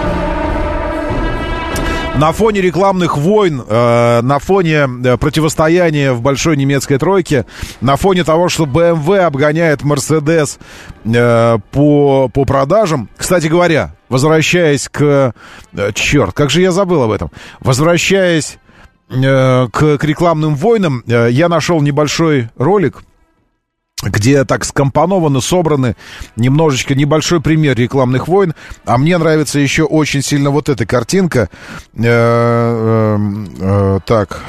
Speaker 2: На фоне рекламных войн, на фоне противостояния в большой немецкой тройке, на фоне того, что BMW обгоняет Mercedes по продажам. Кстати говоря, возвращаясь к... Черт, как же я забыл об этом. Возвращаясь к рекламным войнам, я нашел небольшой ролик, где так скомпонованы, собраны немножечко небольшой пример рекламных войн. А мне нравится еще очень сильно вот эта картинка. Так,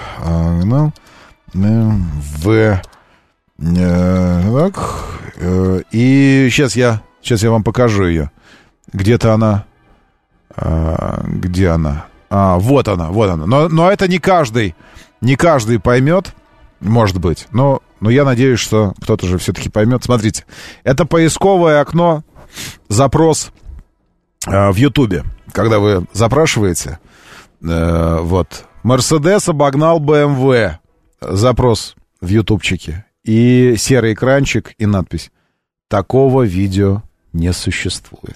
Speaker 2: и сейчас я вам покажу ее. Где-то она Где она? Вот она. Но это не каждый поймет, может быть. Но я надеюсь, что кто-то же все-таки поймет. Смотрите, это поисковое окно, запрос в Ютубе. Когда вы запрашиваете, вот, Мерседес обогнал БМВ. Запрос в ютубчике. И серый экранчик, и надпись: такого видео не существует.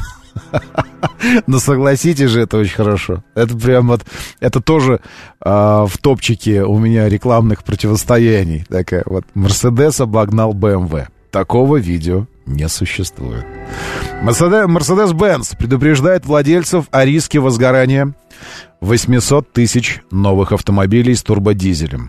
Speaker 2: Но согласитесь же, это очень хорошо. Это прям вот, это тоже в топчике у меня рекламных противостояний. Такая вот: Мерседес обогнал БМВ. Такого видео не существует. Mercedes-Benz предупреждает владельцев о риске возгорания 800 тысяч новых автомобилей с турбодизелем.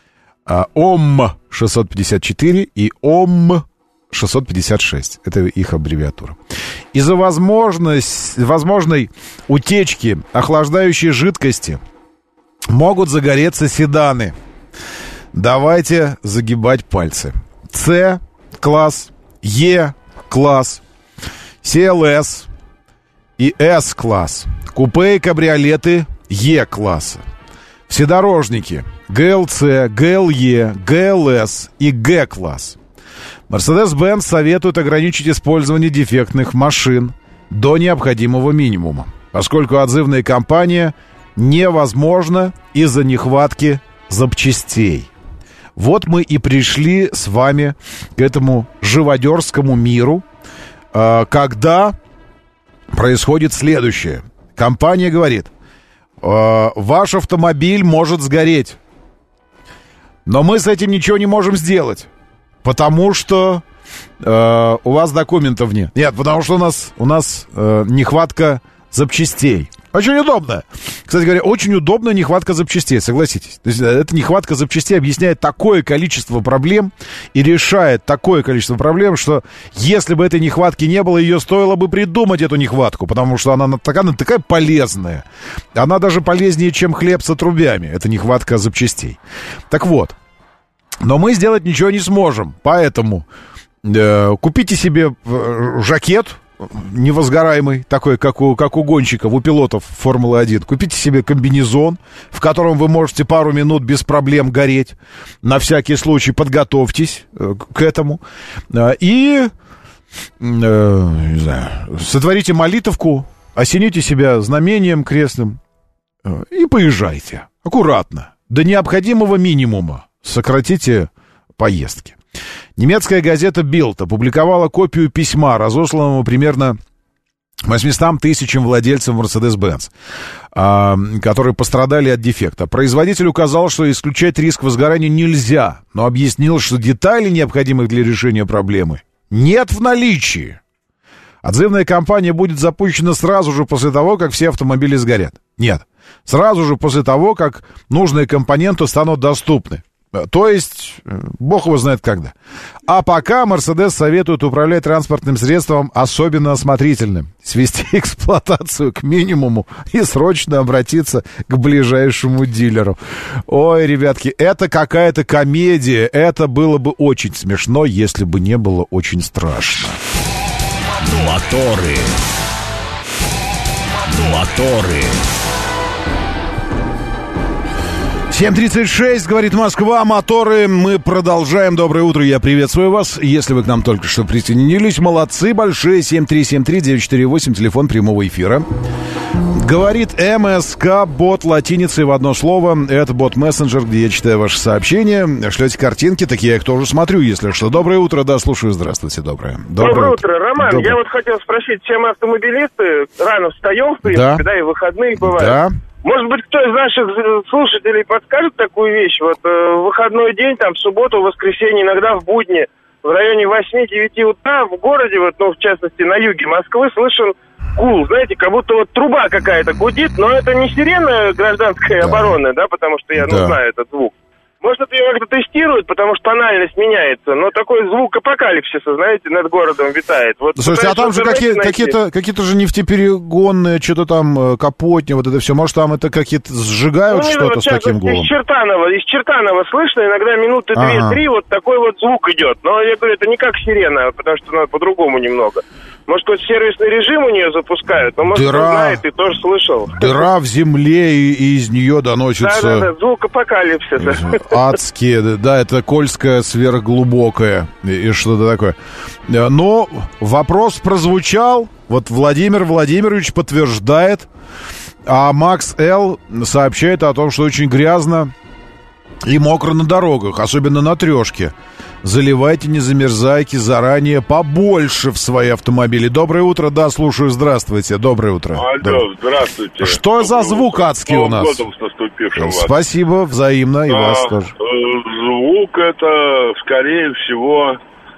Speaker 2: ОМ-654 и ОМ-656. Это их аббревиатура. Из-за возможной утечки охлаждающей жидкости могут загореться седаны. Давайте загибать пальцы. С-класс, Е-класс, CLS и S-класс. Купе и кабриолеты Е-класса. Вседорожники ГЛЦ, ГЛЕ, ГЛС и Г-класс. Mercedes-Benz советует ограничить использование дефектных машин до необходимого минимума, поскольку отзывная кампания невозможна из-за нехватки запчастей. Вот мы и пришли с вами к этому живодерскому миру, когда происходит следующее. Компания говорит: ваш автомобиль может сгореть, но мы с этим ничего не можем сделать, потому что у вас документов нет. Нет, потому что у нас нехватка запчастей. Очень удобно. Кстати говоря, очень удобно нехватка запчастей, согласитесь. То есть эта нехватка запчастей объясняет такое количество проблем и решает такое количество проблем, что если бы этой нехватки не было, ее стоило бы придумать, эту нехватку, потому что она такая полезная. Она даже полезнее, чем хлеб с отрубями. Это нехватка запчастей. Так вот, но мы сделать ничего не сможем, поэтому купите себе жакет невозгораемый, такой, как у гонщиков, у пилотов Формулы-1. Купите себе комбинезон, в котором вы можете пару минут без проблем гореть. На всякий случай подготовьтесь к этому. И, не знаю, сотворите молитовку, осените себя знамением крестным и поезжайте. Аккуратно. До необходимого минимума сократите поездки. Немецкая газета Bild опубликовала копию письма, разосланного примерно 800 тысячам владельцам Mercedes-Benz, которые пострадали от дефекта. Производитель указал, что исключать риск возгорания нельзя, но объяснил, что деталей, необходимых для решения проблемы, нет в наличии. Отзывная кампания будет запущена сразу же после того, как все автомобили сгорят. Нет, сразу же после того, как нужные компоненты станут доступны. То есть, бог его знает когда. А пока Mercedes советует управлять транспортным средством особенно осмотрительным, свести эксплуатацию к минимуму и срочно обратиться к ближайшему дилеру. Ой, ребятки, это какая-то комедия. Это было бы очень смешно, если бы не было очень страшно.
Speaker 1: Моторы.
Speaker 2: 7:36, говорит Москва, моторы. Мы продолжаем. Доброе утро, я приветствую вас. Если вы к нам только что присоединились, молодцы большие. 7373948, телефон прямого эфира. Говорит МСК, бот латиницей в одно слово. Это бот-мессенджер, где я читаю ваши сообщения. Шлете картинки, такие я их тоже смотрю, если что. Доброе утро, да, слушаю. Здравствуйте, доброе.
Speaker 5: Доброе утро, Роман. Доброе. Я вот хотел спросить, чем мы автомобилисты рано встаем, в принципе, да, и выходные бывают. Да. Может быть, кто из наших слушателей подскажет такую вещь? Вот в выходной день, там, в субботу, в воскресенье, иногда в будни, в районе 8-9 утра в городе, вот, ну, в частности, на юге Москвы, слышен гул. Знаете, как будто вот труба какая-то гудит, но это не сирена гражданской обороны, да, потому что я знаю этот звук. Может, ее как-то тестируют, потому что тональность меняется, но такой звук апокалипсиса, знаете, над городом витает. Вот,
Speaker 2: слушайте, а там же какие-то же нефтеперегонные, что-то там, капотни, вот это все. Может, там это какие-то сжигают что-то вот с таким гулом? Из
Speaker 5: Чертанова слышно, иногда минуты 2-3 вот такой вот звук идет. Но я говорю, это не как сирена, потому что надо по-другому немного. Может, какой-то сервисный режим у нее запускают, но, может, кто знает, и тоже слышал.
Speaker 2: Дыра в земле, и из нее доносится...
Speaker 5: Да, звук апокалипсиса.
Speaker 2: Адские, да, это Кольская сверхглубокая и что-то такое. Но вопрос прозвучал, вот Владимир Владимирович подтверждает, а Макс Л. сообщает о том, что очень грязно и мокро на дорогах, особенно на трешке. Заливайте, не замерзайте заранее побольше в свои автомобили. Доброе утро, да, слушаю, здравствуйте, доброе утро.
Speaker 8: Алло, здравствуйте.
Speaker 2: Что за звук адский у нас? Спасибо, взаимно, и вас тоже.
Speaker 8: Звук это, скорее всего,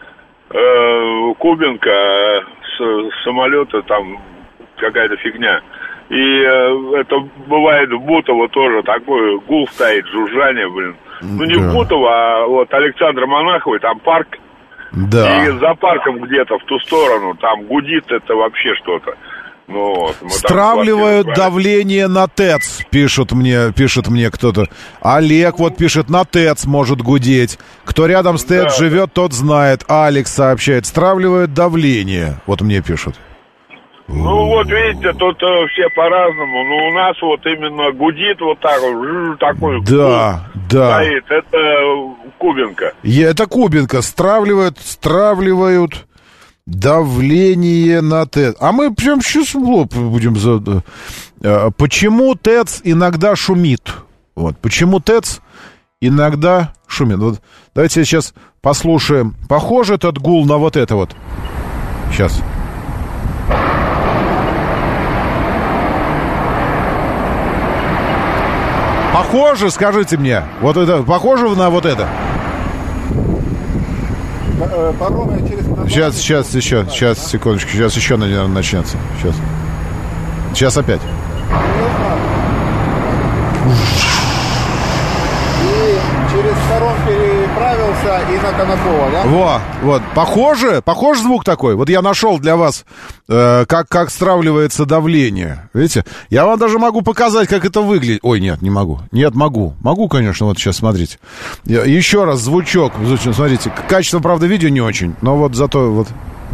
Speaker 8: кубинка с самолета, там какая-то фигня. И это бывает в Бутово тоже такой гул стоит, жужжание, блин. Ну, не в Бутово, а вот Александра Монаховой, там парк.
Speaker 2: Да.
Speaker 8: И за парком где-то в ту сторону, там гудит это вообще что-то. Ну, вот,
Speaker 2: стравливают давление на ТЭЦ, пишет мне кто-то. Олег вот пишет, на ТЭЦ может гудеть. Кто рядом с ТЭЦ живет, тот знает. Алекс сообщает, стравливают давление. Вот мне пишут.
Speaker 8: Ну, вот видите, тут все по-разному. Но у нас вот именно гудит вот так вот, такой.
Speaker 2: Да.
Speaker 8: Стоит. Это кубинка.
Speaker 2: Это кубинка. Стравливают давление на ТЭЦ. А мы прям сейчас в лоб будем... Почему ТЭЦ иногда шумит? Вот. Почему ТЭЦ иногда шумит? Вот. Давайте сейчас послушаем. Похож этот гул на вот это вот. Сейчас. Похоже, скажите мне. Вот это, похоже на вот это? Сейчас секундочку. Сейчас еще, наверное, начнется. Сейчас опять.
Speaker 9: И через сторон переправился и на Конакова, да?
Speaker 2: Вот. Похож звук такой? Вот я нашел для вас, как стравливается давление. Видите? Я вам даже могу показать, как это выглядит. Ой, нет, не могу. Нет, могу. Могу, конечно, вот сейчас, смотрите. Еще раз звучок. Смотрите, качество, правда, видео не очень, но вот зато вот...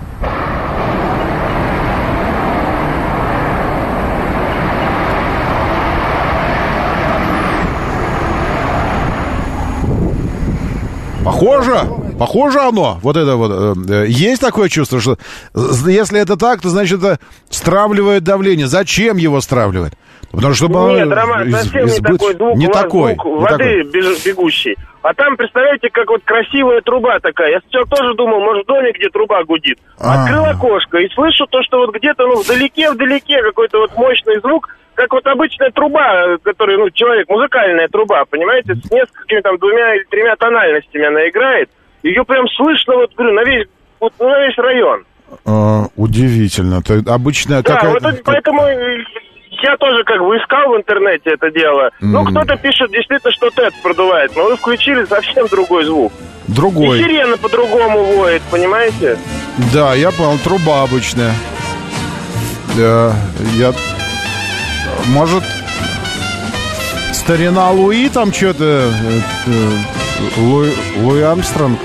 Speaker 2: Похоже оно, вот это вот. Есть такое чувство, что если это так, то значит это стравливает давление. Зачем его стравливать? Потому что...
Speaker 5: Нет, Роман, совсем не такой звук.
Speaker 2: Не такой.
Speaker 5: Звук воды бегущей. А там, представляете, как вот красивая труба такая. Я сначала тоже думал, может, в доме где труба гудит. Открыл окошко и слышу то, что вот где-то, вдалеке какой-то вот мощный звук, как вот обычная труба, которая, человек, музыкальная труба, понимаете, с несколькими там 2 или 3 тональностями она играет. Ее прям слышно, вот, говорю, на весь район.
Speaker 2: Удивительно. Это обычная какая-то...
Speaker 5: вот поэтому я тоже искал в интернете это дело. Кто-то пишет действительно, что ТЭЦ продувает, но вы включили совсем другой звук.
Speaker 2: Другой.
Speaker 5: И сирена по-другому воет, понимаете?
Speaker 2: Да, я понял, труба обычная. Может, старина Луи там что-то... Луи Армстронг.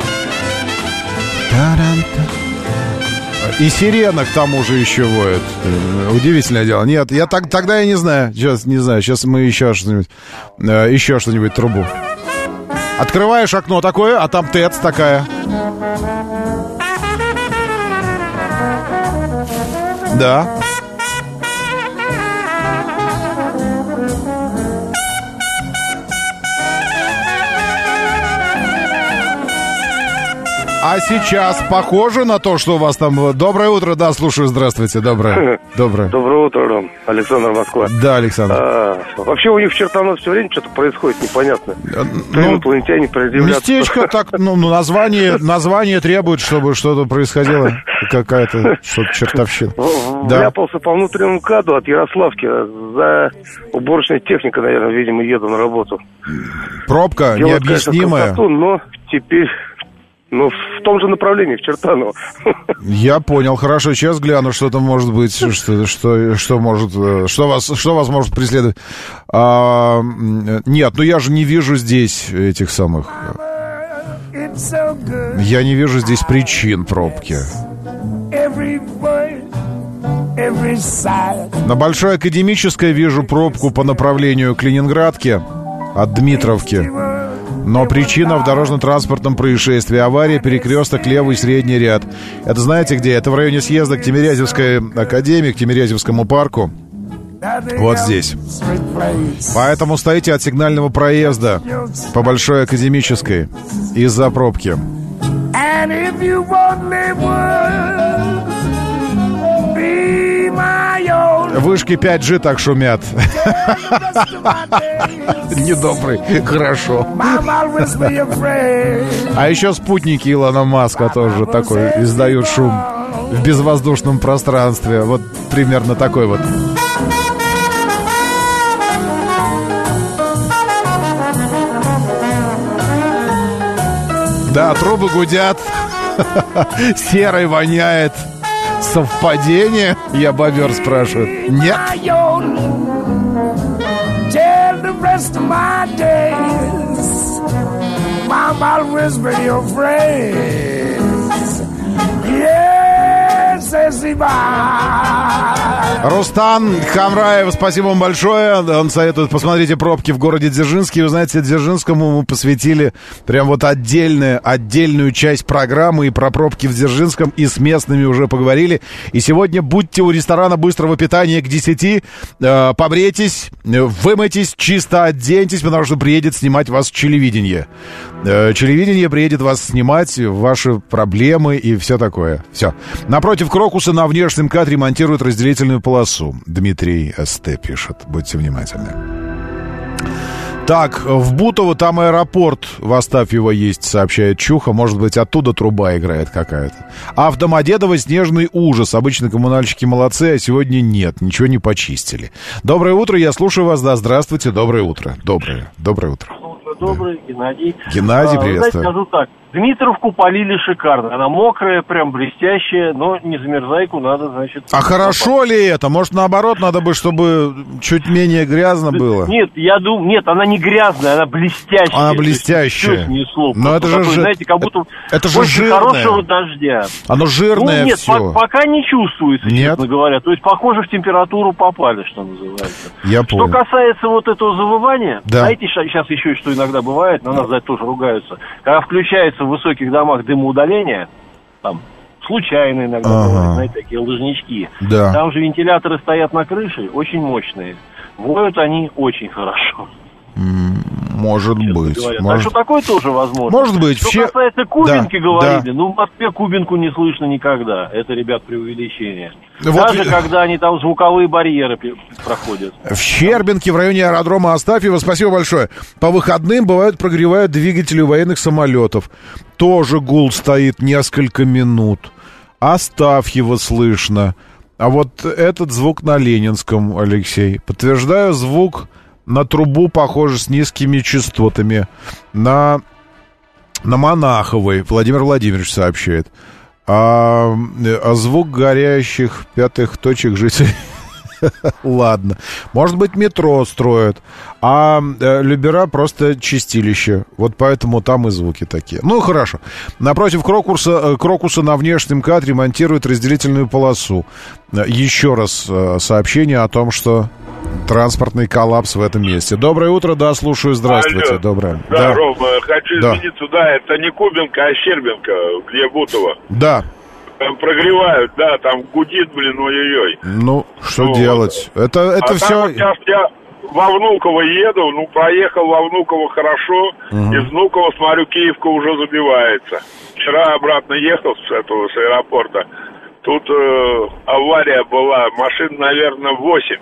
Speaker 2: И сирена к тому же еще воет. Удивительное дело. Нет, тогда я не знаю. Сейчас не знаю. Сейчас мы еще что-нибудь трубу. Открываешь окно такое, а там ТЭЦ такая. Да. А сейчас похоже на то, что у вас там... Доброе утро, да, слушаю, здравствуйте, доброе.
Speaker 10: Доброе утро, Ром. Александр, Москва.
Speaker 2: Да, Александр.
Speaker 10: Вообще у них в Чертаново все время что-то происходит непонятно. Инопланетяне предъявляют...
Speaker 2: Местечко так, название требует, чтобы что-то происходило. Какая-то что-то чертовщина.
Speaker 10: Вляпался по внутреннему КАДу от Ярославки. За уборочной техникой, наверное, видимо, еду на работу.
Speaker 2: Пробка необъяснимая.
Speaker 10: Но теперь... в том же направлении, в Чертаново.
Speaker 2: Я понял, хорошо, сейчас гляну, что там может быть, что вас может преследовать. Нет, я же не вижу здесь этих самых... Я не вижу здесь причин пробки. На Большой Академической вижу пробку по направлению к Ленинградке от Дмитровки. Но причина в дорожно-транспортном происшествии. Авария, перекресток, левый средний ряд. Это знаете где? Это в районе съезда к Тимирязевской академии, к Тимирязевскому парку. Вот здесь. Поэтому стоите от сигнального проезда по Большой Академической из-за пробки. Вышки 5G так шумят. Недобрый. Хорошо. А еще спутники Илона Маска тоже такой издают шум в безвоздушном пространстве. Вот примерно такой вот. Да, трубы гудят. Серой воняет. Совпадение? Я бобер спрашиваю. Нет. Рустам Хамраев, спасибо вам большое. Он советует, посмотрите пробки в городе Дзержинске. Вы знаете, Дзержинскому мы посвятили прям вот отдельную часть программы. И про пробки в Дзержинском, и с местными уже поговорили. И сегодня будьте у ресторана быстрого питания к 10. Побрейтесь, вымойтесь, чисто оденьтесь, потому что приедет снимать вас телевидение. Телевидение приедет вас снимать, ваши проблемы и все такое. Все. Напротив Крокуса на внешнем МКАД ремонтируют разделительную полосу. Дмитрий СТ пишет. Будьте внимательны. Так, в Бутово там аэропорт в Астафьево есть, сообщает Чуха. Может быть, оттуда труба играет какая-то. А в Домодедово снежный ужас. Обычно коммунальщики молодцы, а сегодня нет. Ничего не почистили. Доброе утро, я слушаю вас. Да, здравствуйте. Доброе утро. Доброе утро.
Speaker 11: Добрый, Геннадий.
Speaker 2: Геннадий, приветствую.
Speaker 11: Знаете, скажу так. Дмитровку полили шикарно. Она мокрая, прям блестящая, но не замерзайку надо, значит...
Speaker 2: А хорошо ли это? Может, наоборот, надо бы, чтобы чуть менее грязно было?
Speaker 11: Нет, я думаю... Нет, она не грязная, она блестящая.
Speaker 2: Она блестящая.
Speaker 11: Но это же... Знаете, как будто
Speaker 2: это же жирное.
Speaker 11: Хорошего дождя.
Speaker 2: Оно жирное
Speaker 11: нет,
Speaker 2: все.
Speaker 11: Пока не чувствуется, честно говоря. То есть, похоже, в температуру попали, что называется.
Speaker 2: Я понял.
Speaker 11: Что касается вот этого завывания,
Speaker 2: да.
Speaker 11: Знаете, сейчас еще что иногда бывает, на нас за это тоже ругаются. Когда включается в высоких домах дымоудаление, там случайно иногда бывают, знаете, такие лыжнички.
Speaker 2: Да.
Speaker 11: Там же вентиляторы стоят на крыше, очень мощные. Воют они очень хорошо.
Speaker 2: Может быть.
Speaker 11: Так что такое тоже возможно.
Speaker 2: Может быть.
Speaker 11: Что касается Кубинки, говорили, в Москве Кубинку не слышно никогда. Это, ребят, преувеличение. Даже когда они там звуковые барьеры проходят.
Speaker 2: В Щербинке, в районе аэродрома Астафьево, спасибо большое. По выходным прогревают двигатели у военных самолетов. Тоже гул стоит несколько минут. Астафьево слышно. А вот этот звук на Ленинском, Алексей. Подтверждаю, звук на трубу, похоже, с низкими частотами. На Монаховой, Владимир Владимирович сообщает. А звук горящих пятых точек жителей... Ладно. Может быть, метро строят. А Любера просто чистилище. Вот поэтому там и звуки такие. Ну, хорошо. Напротив Крокуса на внешнем МКАД ремонтируют разделительную полосу. Еще раз сообщение о том, что транспортный коллапс в этом месте. Доброе утро, да, слушаю, здравствуйте.
Speaker 8: Алло.
Speaker 2: Доброе.
Speaker 8: Да, Рома, хочу извиниться, это не Кубинка, а Щербинка, где Бутово.
Speaker 2: Да.
Speaker 8: Там прогревают, да, там гудит, ой-ой-ой.
Speaker 2: Ну, что делать? Это все...
Speaker 8: Сейчас я во Внуково еду, проехал во Внуково хорошо, из Внуково, смотрю, Киевка уже забивается. Вчера обратно ехал с аэропорта, тут авария была, машин, наверное, 8.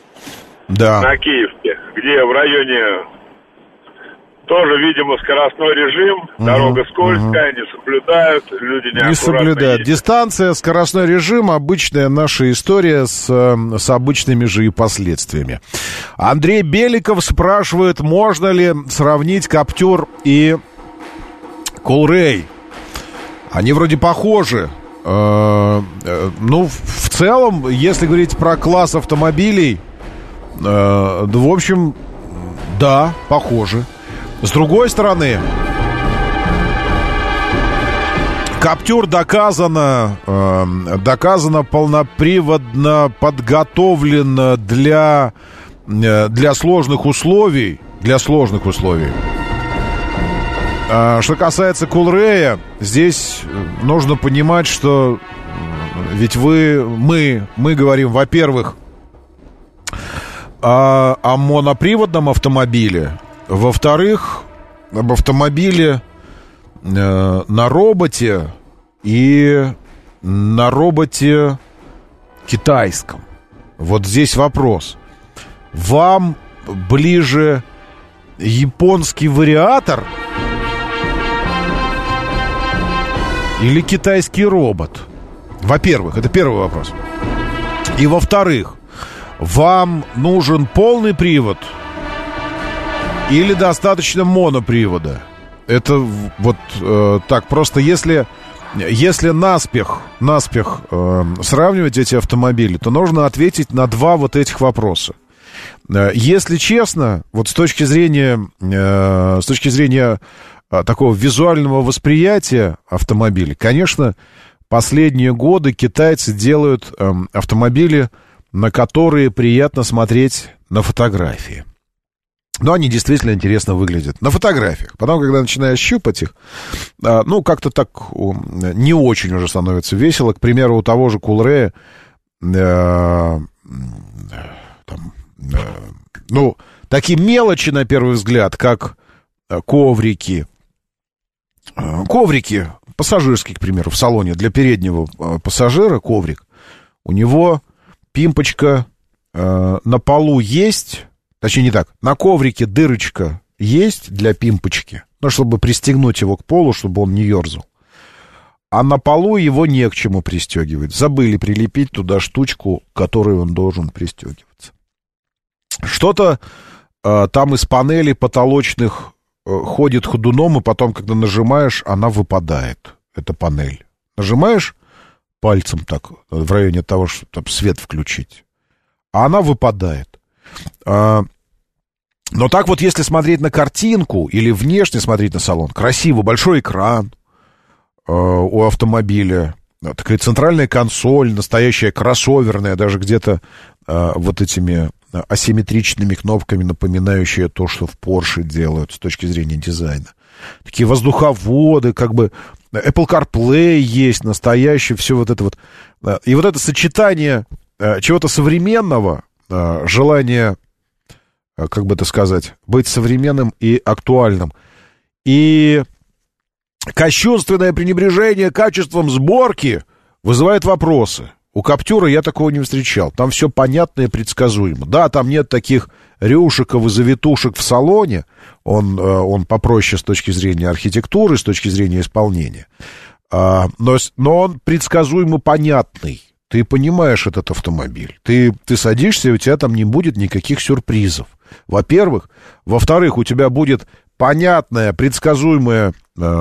Speaker 2: Да.
Speaker 8: На Киевке, где в районе тоже, видимо, скоростной режим, дорога скользкая, не соблюдают, люди неаккуратно
Speaker 2: не соблюдают.
Speaker 8: ездят.
Speaker 2: Дистанция, скоростной режим, обычная наша история с обычными же и последствиями. Андрей Беликов спрашивает, можно ли сравнить Каптюр и Кулрей. Они вроде похожи. В целом, если говорить про класс автомобилей, в общем, да, похоже. С другой стороны,
Speaker 12: Каптюр доказано полноприводно подготовлен для сложных условий. Что касается Кулрея, здесь нужно понимать, что ведь мы говорим, во-первых, о моноприводном автомобиле, во-вторых, об автомобиле на роботе и на роботе китайском. Вот здесь вопрос. Вам ближе японский вариатор или китайский робот? Во-первых, это первый вопрос. И во-вторых, вам нужен полный привод или достаточно монопривода? Это вот так, просто если наспех сравнивать эти автомобили, то нужно ответить на два вот этих вопроса. Если честно, вот с точки зрения такого визуального восприятия автомобилей, конечно, последние годы китайцы делают автомобили, на которые приятно смотреть на фотографии. Но они действительно интересно выглядят на фотографиях. Потом, когда начинаешь щупать их, как-то так не очень уже становится весело. К примеру, у того же Кулрея такие мелочи, на первый взгляд, как коврики, пассажирский, к примеру, в салоне для переднего пассажира коврик. У него пимпочка на полу есть. Точнее, не так. На коврике дырочка есть для пимпочки, чтобы пристегнуть его к полу, чтобы он не ерзал. А на полу его не к чему пристегивать. Забыли прилепить туда штучку, к которой он должен пристегиваться. Что-то там из панелей потолочных ходит ходуном, и потом, когда нажимаешь, она выпадает. Это панель. Нажимаешь пальцем так, в районе того, чтобы там свет включить, а она выпадает. Но так вот, если смотреть на картинку или внешне смотреть на салон, красиво, большой экран у автомобиля, такая центральная консоль, настоящая кроссоверная, даже где-то вот этими асимметричными кнопками, напоминающие то, что в Porsche делают с точки зрения дизайна. Такие воздуховоды, как бы Apple CarPlay есть, настоящий, все вот это вот. И вот это сочетание чего-то современного, желание, как бы это сказать, быть современным и актуальным, и кощунственное пренебрежение качеством сборки вызывает вопросы. У Каптюра я такого не встречал. Там все понятно и предсказуемо. Да, там нет таких рюшеков и завитушек в салоне. Он попроще с точки зрения архитектуры, с точки зрения исполнения. Но он предсказуемо понятный. Ты понимаешь этот автомобиль. Ты садишься, и у тебя там не будет никаких сюрпризов. Во-первых. Во-вторых, у тебя будет понятная, предсказуемая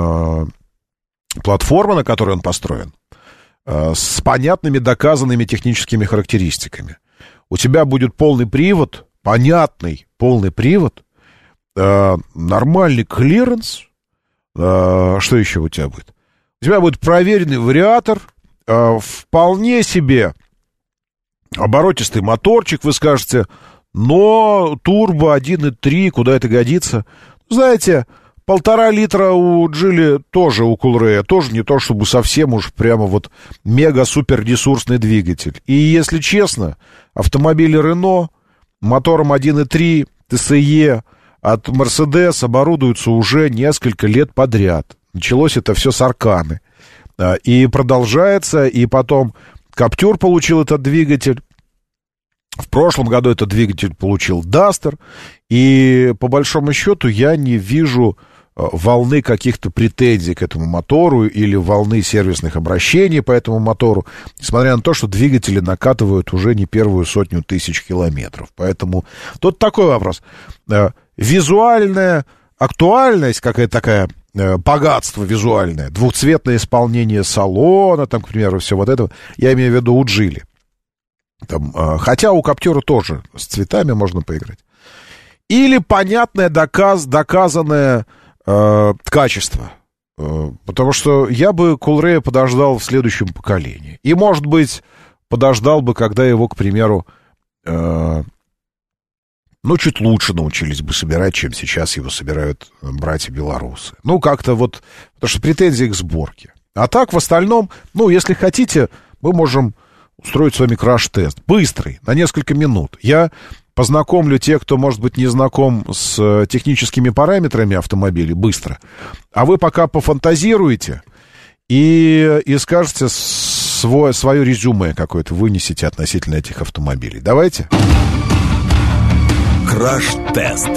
Speaker 12: платформа, на которой он построен, с понятными, доказанными техническими характеристиками. У тебя будет полный привод, понятный полный привод, нормальный клиренс. Что еще у тебя будет? У тебя будет проверенный вариатор, вполне себе оборотистый моторчик, вы скажете, но турбо 1.3, куда это годится? Знаете, 1,5 литра у Джили тоже, у Кулрея, тоже не то, чтобы совсем уж прямо вот мега-супер-ресурсный двигатель. И, если честно, автомобили Renault мотором 1.3 TSE от Mercedes оборудуются уже несколько лет подряд. Началось это все с Арканы. И продолжается, и потом Каптюр получил этот двигатель. В прошлом году этот двигатель получил Duster. И по большому счету я не вижу волны каких-то претензий к этому мотору или волны сервисных обращений по этому мотору, несмотря на то, что двигатели накатывают уже не первую 100 000 километров. Поэтому тут такой вопрос. Визуальная актуальность, какая-то такая, богатство визуальное, двухцветное исполнение салона, там, к примеру, все вот это, я имею в виду у Джили. Там, хотя у Каптюра тоже с цветами можно поиграть. Или понятное, доказанное качество. Потому что я бы Coolray подождал в следующем поколении. И, может быть, подождал бы, когда его, к примеру, чуть лучше научились бы собирать, чем сейчас его собирают братья-белорусы. Как-то вот, потому что претензии к сборке. А так, в остальном, если хотите, мы можем устроить с вами краш-тест. Быстрый, на несколько минут. Я познакомлю тех, кто, может быть, не знаком с техническими параметрами автомобиля, быстро. А вы пока пофантазируете и скажете свое резюме какое-то, вынесите относительно этих автомобилей. Давайте.
Speaker 1: Краш-тест.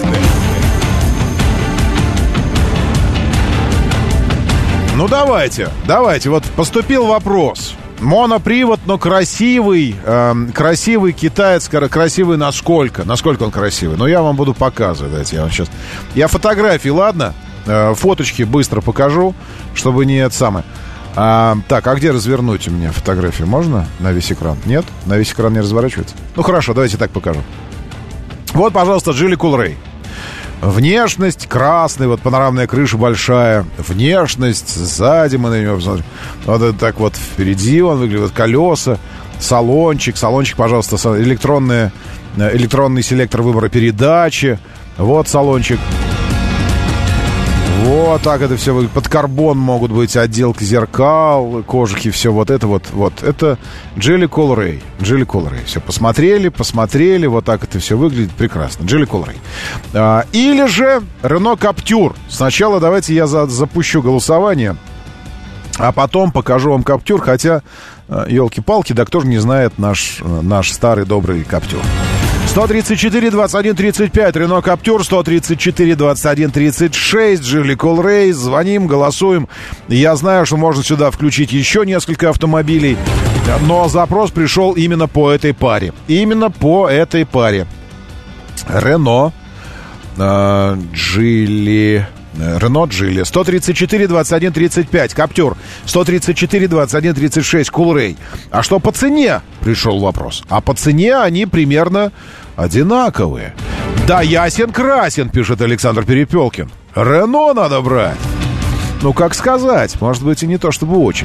Speaker 12: Давайте. Вот поступил вопрос. Монопривод, но красивый китаец, красивый насколько? Насколько он красивый? Я вам буду показывать. Давайте я вам сейчас... Я фотографии, ладно? Фоточки быстро покажу, чтобы не это самое. Так, а где развернуть у меня фотографию? Можно на весь экран? Нет? На весь экран не разворачивается? Хорошо, давайте так покажу. Вот, пожалуйста, Geely Coolray. Внешность красный, вот панорамная крыша большая. Внешность, сзади мы на него посмотрим. Вот это так вот впереди он выглядит, колеса, салончик, пожалуйста, электронный селектор выбора передачи. Вот салончик. Вот так это все выглядит. Под карбон могут быть отделки зеркал, кожухи, все вот это вот. Это Geely Coolray. Все, посмотрели, вот так это все выглядит прекрасно. Geely Coolray. Или же Renault Captur. Сначала давайте я запущу голосование, а потом покажу вам Captur, хотя, елки-палки, да кто же не знает наш старый добрый Captur. 134-21-35, Renault Captur, 134-21-36, Geely Coolray. Звоним, голосуем. Я знаю, что можно сюда включить еще несколько автомобилей, но запрос пришел именно по этой паре. Renault Geely 134-21-35 Captur, 134-21-36 Coolray. А что по цене? Пришел вопрос. А по цене они примерно одинаковые. Да ясен-красен, пишет Александр Перепелкин. Рено надо брать. Как сказать, может быть и не то чтобы очень.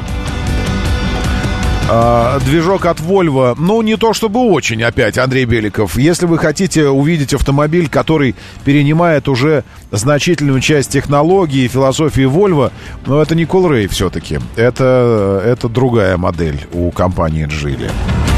Speaker 12: Движок от Volvo, не то чтобы очень, опять, Андрей Беликов. Если вы хотите увидеть автомобиль, который перенимает уже значительную часть технологии и философии Volvo, это не Coolray все-таки. Это другая модель у компании Geely.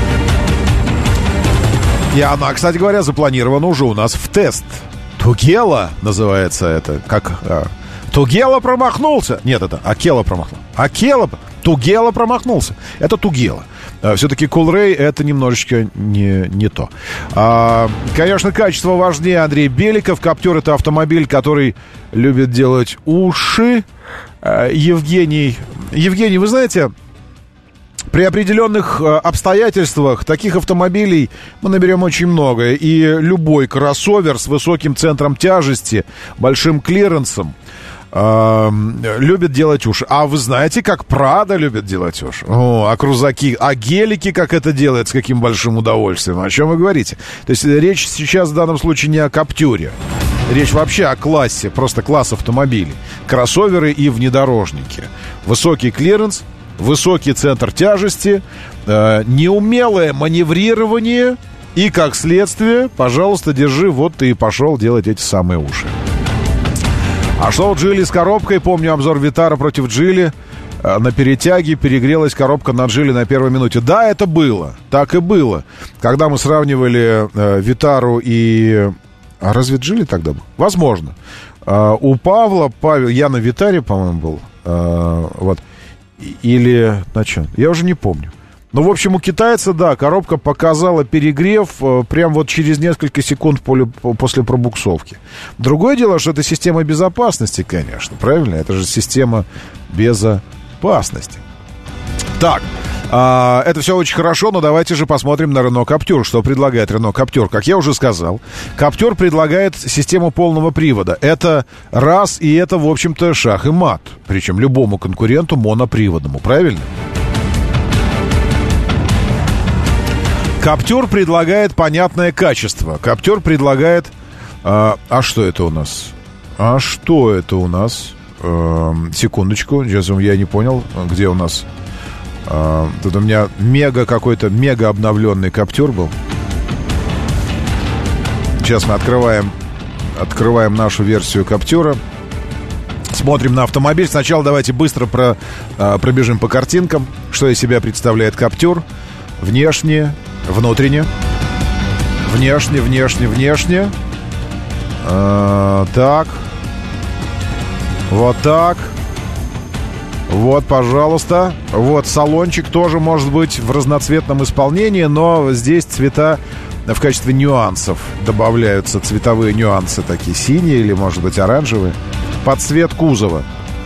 Speaker 12: И она, кстати говоря, запланирована уже у нас в тест. Тугела называется это. Тугела промахнулся. Нет, это Акела промахнулся. Тугела промахнулся. Это Тугела. Все-таки Coolray это немножечко не то. Конечно, качество важнее, Андрей Беликов. Captur — это автомобиль, который любит делать уши. Евгений, вы знаете, при определенных обстоятельствах таких автомобилей мы наберем очень много. И любой кроссовер с высоким центром тяжести, большим клиренсом любит делать уши. А вы знаете, как Prado любит делать уши? А крузаки, а гелики как это делают, с каким большим удовольствием? О чем вы говорите? То есть речь сейчас в данном случае не о Каптюре. Речь вообще о классе, просто класс автомобилей. Кроссоверы и внедорожники. Высокий клиренс, высокий центр тяжести, неумелое маневрирование и, как следствие, пожалуйста, держи, вот ты и пошел делать эти самые уши. А что у Geely с коробкой? Помню обзор Vitara против Geely. На перетяге перегрелась коробка на Geely на первой минуте. Да, это было. Так и было. Когда мы сравнивали Витару и... А разве Geely тогда был? Возможно. У Павел, я на Витаре, по-моему, был. Вот. Или на чем? Я уже не помню. Ну, в общем, у китайца, да, коробка показала перегрев прям вот через несколько секунд после пробуксовки. Другое дело, что это система безопасности, конечно, правильно? Это же система безопасности. Так, это все очень хорошо, но давайте же посмотрим на Renault Captur. Что предлагает Renault Captur? Как я уже сказал, Captur предлагает систему полного привода. Это раз, и это, в общем-то, шах и мат. Причем любому конкуренту моноприводному, правильно? Captur предлагает понятное качество. Captur предлагает... А что это у нас? Секундочку, сейчас я не понял, где у нас. Тут у меня какой-то мега обновленный Каптюр был. Сейчас мы открываем нашу версию Каптюра. Смотрим на автомобиль. Сначала давайте быстро пробежим по картинкам, что из себя представляет Каптюр. Внешне, внутренне. Внешне. Так. Вот так. Вот, пожалуйста. Вот салончик тоже может быть в разноцветном исполнении, но здесь цвета в качестве нюансов добавляются, цветовые нюансы такие, синие или, может быть, оранжевые, под цвет кузова.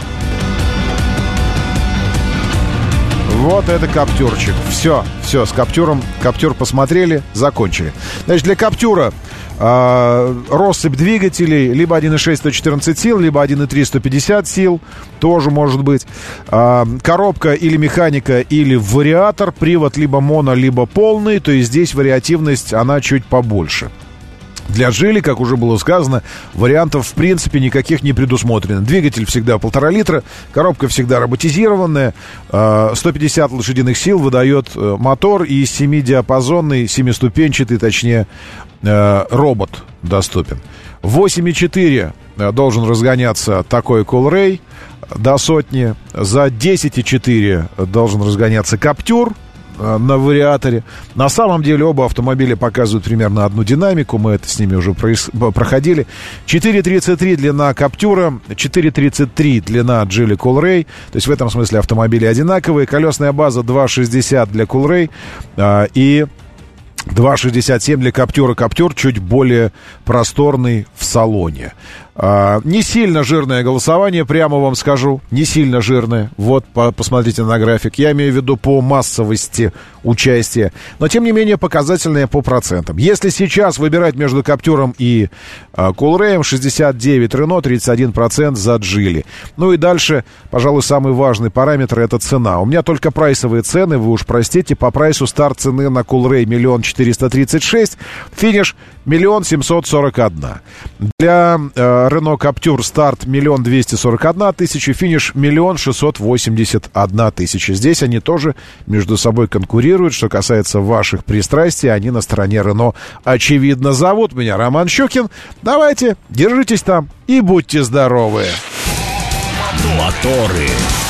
Speaker 12: Вот это Каптюрчик. Все, с Каптюром. Каптюр посмотрели, закончили. Значит, для Каптюра россыпь двигателей либо 1.6 114 сил, либо 1.3 150 сил, тоже может быть. Коробка или механика, или вариатор, привод либо моно, либо полный, то есть здесь вариативность, она чуть побольше. Для Джили, как уже было сказано, вариантов в принципе никаких не предусмотрено. Двигатель всегда 1,5 литра, коробка всегда роботизированная, 150 лошадиных сил выдает мотор и 7-диапазонный, 7-ступенчатый, точнее, робот доступен. 8,4 должен разгоняться такой Coolray до сотни. За 10,4 должен разгоняться Каптюр на вариаторе. На самом деле оба автомобиля показывают примерно одну динамику. Мы это с ними уже проходили. 4.33 длина Каптюра, 4.33 длина Geely Coolray. То есть в этом смысле автомобили одинаковые. Колесная база 2.60 для Coolray и 2.67 для Каптюра. Каптюр чуть более просторный в салоне. Не сильно жирное голосование, прямо вам скажу. Не сильно жирное. Вот, посмотрите на график. Я имею в виду по массовости участия. Но, тем не менее, показательное по процентам. Если сейчас выбирать между Каптюром и Coolray, 69 Рено, 31% за Geely. Ну и дальше, пожалуй, самый важный параметр — это цена. У меня только прайсовые цены, вы уж простите. По прайсу старт цены на Coolray 1 436 000, финиш 1 741 000. Для Renault Captur старт 1 241 000, финиш 1 681 000. Здесь они тоже между собой конкурируют. Что касается ваших пристрастий, они на стороне Renault, очевидно. Зовут меня Роман Щукин. Давайте, держитесь там и будьте здоровы.
Speaker 1: Моторы.